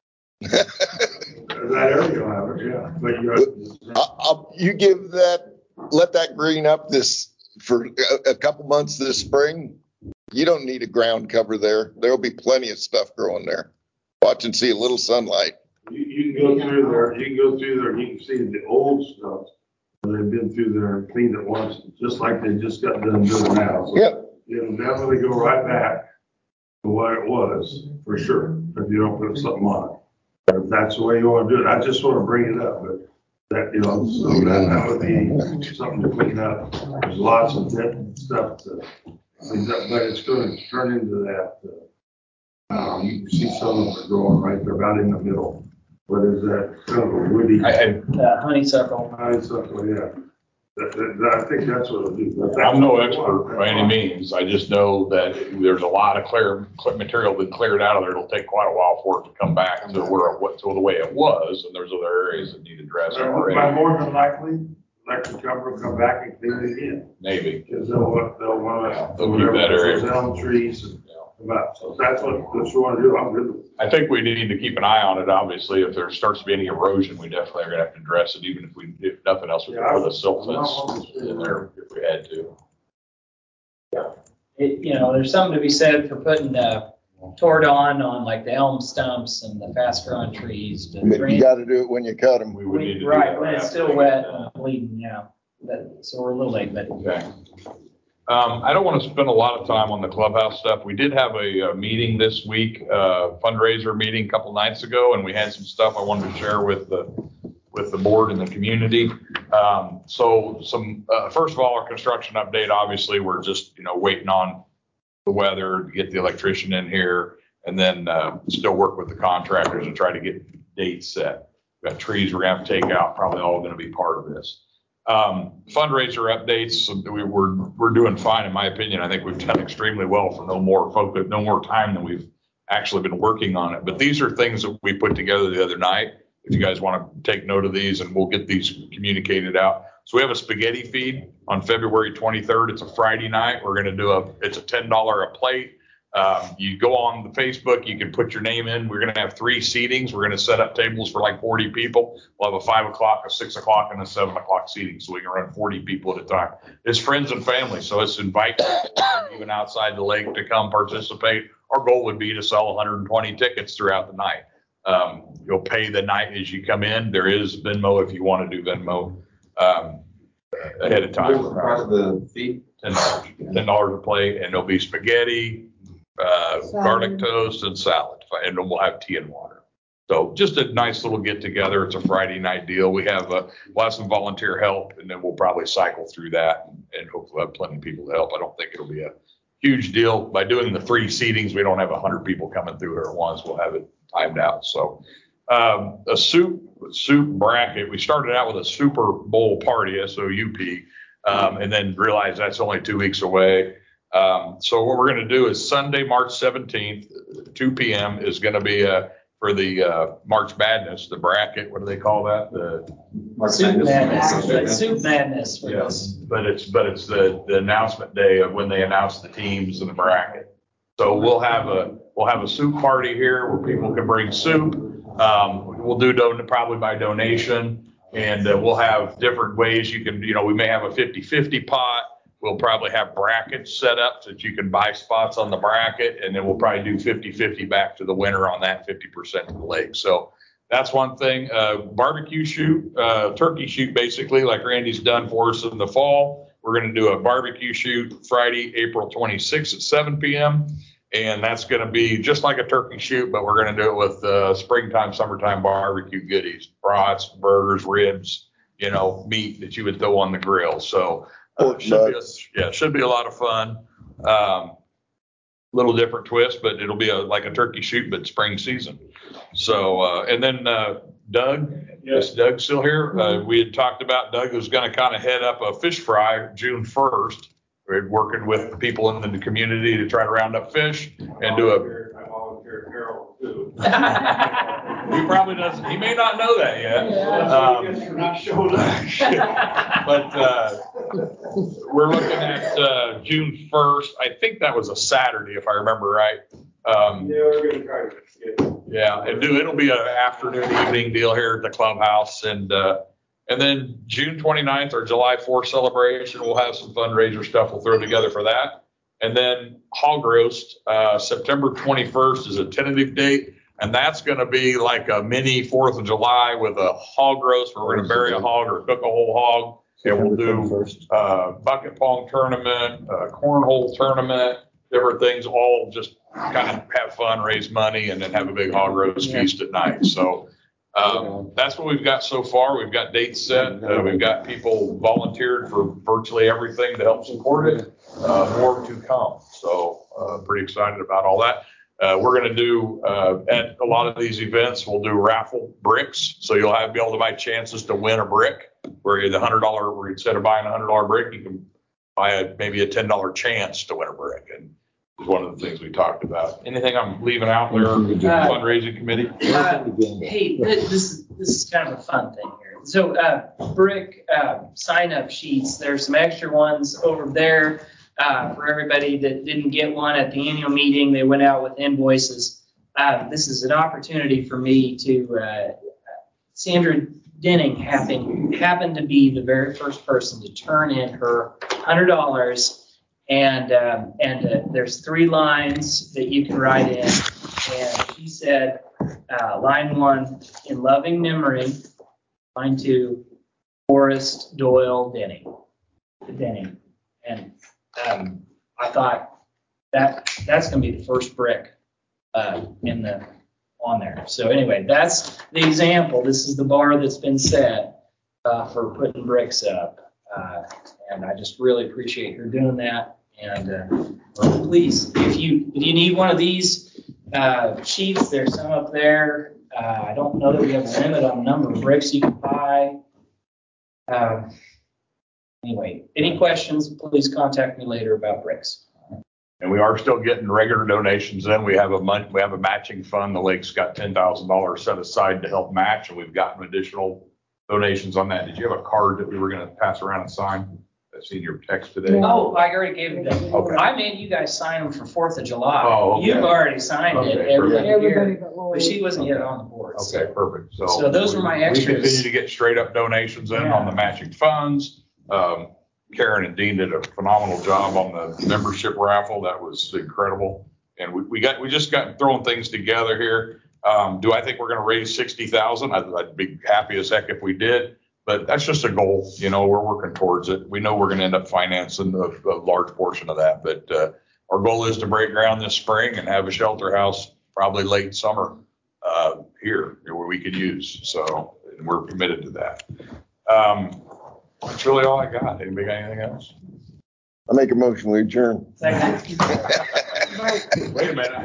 That area will have it, yeah, but you I'll, I'll, you give that, let that green up this, for a, a couple months this spring. You don't need a ground cover there. There'll be plenty of stuff growing there. Watch and see a little sunlight. You, you can go through there, you can go through there, and you can see the old stuff. They've been through there and cleaned it once, just like they just got done doing now. So Yep. it'll definitely go right back to what it was, for sure, if you don't put something on it. But if that's the way you want to do it, I just want to bring it up, but that, you know, so that, that would be something to clean up. There's lots of dead stuff to clean up, but it's going to turn into that, uh, um, you can see some of them growing right there, about in the middle. What is that, kind of a woody? I, I, Uh, honeysuckle. Honeysuckle, yeah. That, that, I think that's what it'll do. But that's I'm no what we expert want. by any means. I just know that there's a lot of clear, clear material been cleared out of there. It'll take quite a while for it to come back to where, it- to the way it was, and there's other areas that need addressing By already. more than likely, electric company will come back and clean it again. Maybe. Because they'll want, they'll want Yeah, to. they'll keep that area. Those elm trees and about, so if that's what, what you want to do, I'm good with it. I think we need to keep an eye on it, obviously. If there starts to be any erosion, we definitely are gonna have to address it, even if we, if nothing else, we could put a silt fence in there if we had to. It, you know, there's something to be said for putting uh, Tordon on like the elm stumps and the fast growing trees. To But you gotta do it when you cut them. We would need to do Right, that when it's after still they wet get done. and bleeding, yeah. But, so we're a little late, but. Okay. Um, I don't want to spend a lot of time on the clubhouse stuff. We did have a, a meeting this week, uh, fundraiser meeting a couple nights ago, and we had some stuff I wanted to share with the, with the board and the community. Um, so some, uh, first of all, our construction update, obviously, we're just, you know, waiting on the weather to get the electrician in here, and then, uh, still work with the contractors and try to get dates set. We've got trees we're gonna have to take out, probably all gonna be part of this. Um, fundraiser updates, we, we're, we're doing fine, in my opinion. I think we've done extremely well for no more focus, no more time than we've actually been working on it. But these are things that we put together the other night. If you guys want to take note of these, and we'll get these communicated out. So we have a spaghetti feed on February twenty-third. It's a Friday night. We're going to do a, it's a ten dollars a plate. Um, you go on the Facebook, you can put your name in. We're going to have three seatings. We're going to set up tables for like forty people. We'll have a five o'clock, a six o'clock, and a seven o'clock seating, so we can run forty people at a time. It's friends and family, so it's invite people even outside the lake to come participate. Our goal would be to sell one hundred twenty tickets throughout the night. Um, you'll pay the night as you come in. There is Venmo if you want to do Venmo um, ahead of time. What was the price of the fee? ten dollars. ten dollars a plate, and there'll be spaghetti, uh, garlic toast, and salad, and then we'll have tea and water. So just a nice little get together. It's a Friday night deal. We have uh, we'll have some volunteer help, and then we'll probably cycle through that, and, and hopefully have plenty of people to help. I don't think it'll be a huge deal. By doing the three seatings, we don't have one hundred people coming through here at once. We'll have it timed out. So um, a soup soup bracket. We started out with a Super Bowl party, S O U P, um, and then realized that's only two weeks away. Um, so what we're going to do is Sunday, March seventeenth, two p.m. is going to be uh, for the uh, March Madness, the bracket. What do they call that? The Soup madness, soup madness for Yes, this. but it's, but it's the, the announcement day of when they announce the teams and the bracket. So we'll have a, we'll have a soup party here where people can bring soup. Um, we'll do don, probably by donation, and uh, we'll have different ways you can, you know, we may have a fifty-fifty pot. We'll probably have brackets set up so that you can buy spots on the bracket, and then we'll probably do fifty-fifty back to the winner on that, fifty percent to the lake. So that's one thing. Uh, barbecue shoot, uh, turkey shoot, basically, like Randy's done for us in the fall. We're going to do a barbecue shoot Friday, April twenty-sixth at seven p.m. And that's going to be just like a turkey shoot, but we're going to do it with uh, springtime, summertime barbecue goodies, brats, burgers, ribs, you know, meat that you would throw on the grill. So uh, should be a, yeah, should be a lot of fun. Um, little different twist, but it'll be a, like a turkey shoot, but spring season. So, uh, and then, uh, Doug, yes, Doug's still here. Uh, we had talked about Doug was going to kind of head up a fish fry June first. We're working with people in the community to try to round up fish and do a, I volunteer Carol too. He probably doesn't, he may not know that yet. Um, You're not showing up. But, uh, we're looking at, uh, June first. I think that was a Saturday, if I remember right. Um, Yeah, we're gonna try to get it. yeah, and do, it'll be an afternoon, evening deal here at the clubhouse. And, uh, and then June twenty-ninth or July fourth celebration, we'll have some fundraiser stuff we'll throw together for that. And then hog roast, uh, September twenty-first is a tentative date. And that's going to be like a mini Fourth of July with a hog roast where we're going to bury a hog or cook a whole hog. And we'll do uh, bucket pong tournament, uh, cornhole tournament, different things, all just kind of have fun, raise money, and then have a big hog roast feast at night. So um, that's what we've got so far. We've got dates set. Uh, we've got people volunteered for virtually everything to help support it. Uh, more to come. So uh, pretty excited about all that. Uh, we're going to do, uh, at a lot of these events, we'll do raffle bricks. So you'll have, be able to buy chances to win a brick where the hundred dollar, where instead of buying a hundred dollar brick, you can buy a, maybe a ten dollar chance to win a brick. And it's one of the things we talked about. Anything I'm leaving out there, uh, fundraising committee? Uh, hey, this, this is, this is kind of a fun thing here. So, uh, brick, uh, sign up sheets, there's some extra ones over there. Uh, for everybody that didn't get one at the annual meeting, they went out with invoices. Uh, this is an opportunity for me to, uh, Sandra Denning happened, happened to be the very first person to turn in her one hundred dollars. And, um, and uh, there's three lines that you can write in. And she said, uh, line one, in loving memory. Line two, Forrest Doyle Denning. Denning. And Um, I thought that that's going to be the first brick uh, in the on there. So anyway, that's the example. This is the bar that's been set uh, for putting bricks up, uh, and I just really appreciate her doing that. And uh, please, if you if you need one of these uh, sheets, there's some up there. Uh, I don't know that we have a limit on the number of bricks you can buy. Uh, Anyway, any questions, please contact me later about bricks. And we are still getting regular donations in. We have a month, we have a matching fund. The lake's got ten thousand dollars set aside to help match, and we've gotten additional donations on that. Did you have a card that we were going to pass around and sign? I've seen your text today. Oh, I already gave it to them. Okay. I made you guys sign them for Fourth of July. Oh, okay. You've already signed Okay, it perfect. every Everybody year, but Lori. but she wasn't yet on the board. so. Okay, perfect. So, So those are my we- extras. We continue to get straight up donations in on the matching funds. Um, Karen and Dean did a phenomenal job on the membership raffle. That was incredible. And we, we got, we just got throwing things together here. Um, do I think we're going to raise sixty thousand? I'd, I'd be happy as heck if we did, but that's just a goal. You know, we're working towards it. We know we're going to end up financing a, a large portion of that, but, uh, our goal is to break ground this spring and have a shelter house probably late summer, uh, here where we could use. So and we're committed to that. Um, That's really all I got. Anybody got anything else? I make a motion, we adjourn. Second. Wait a minute.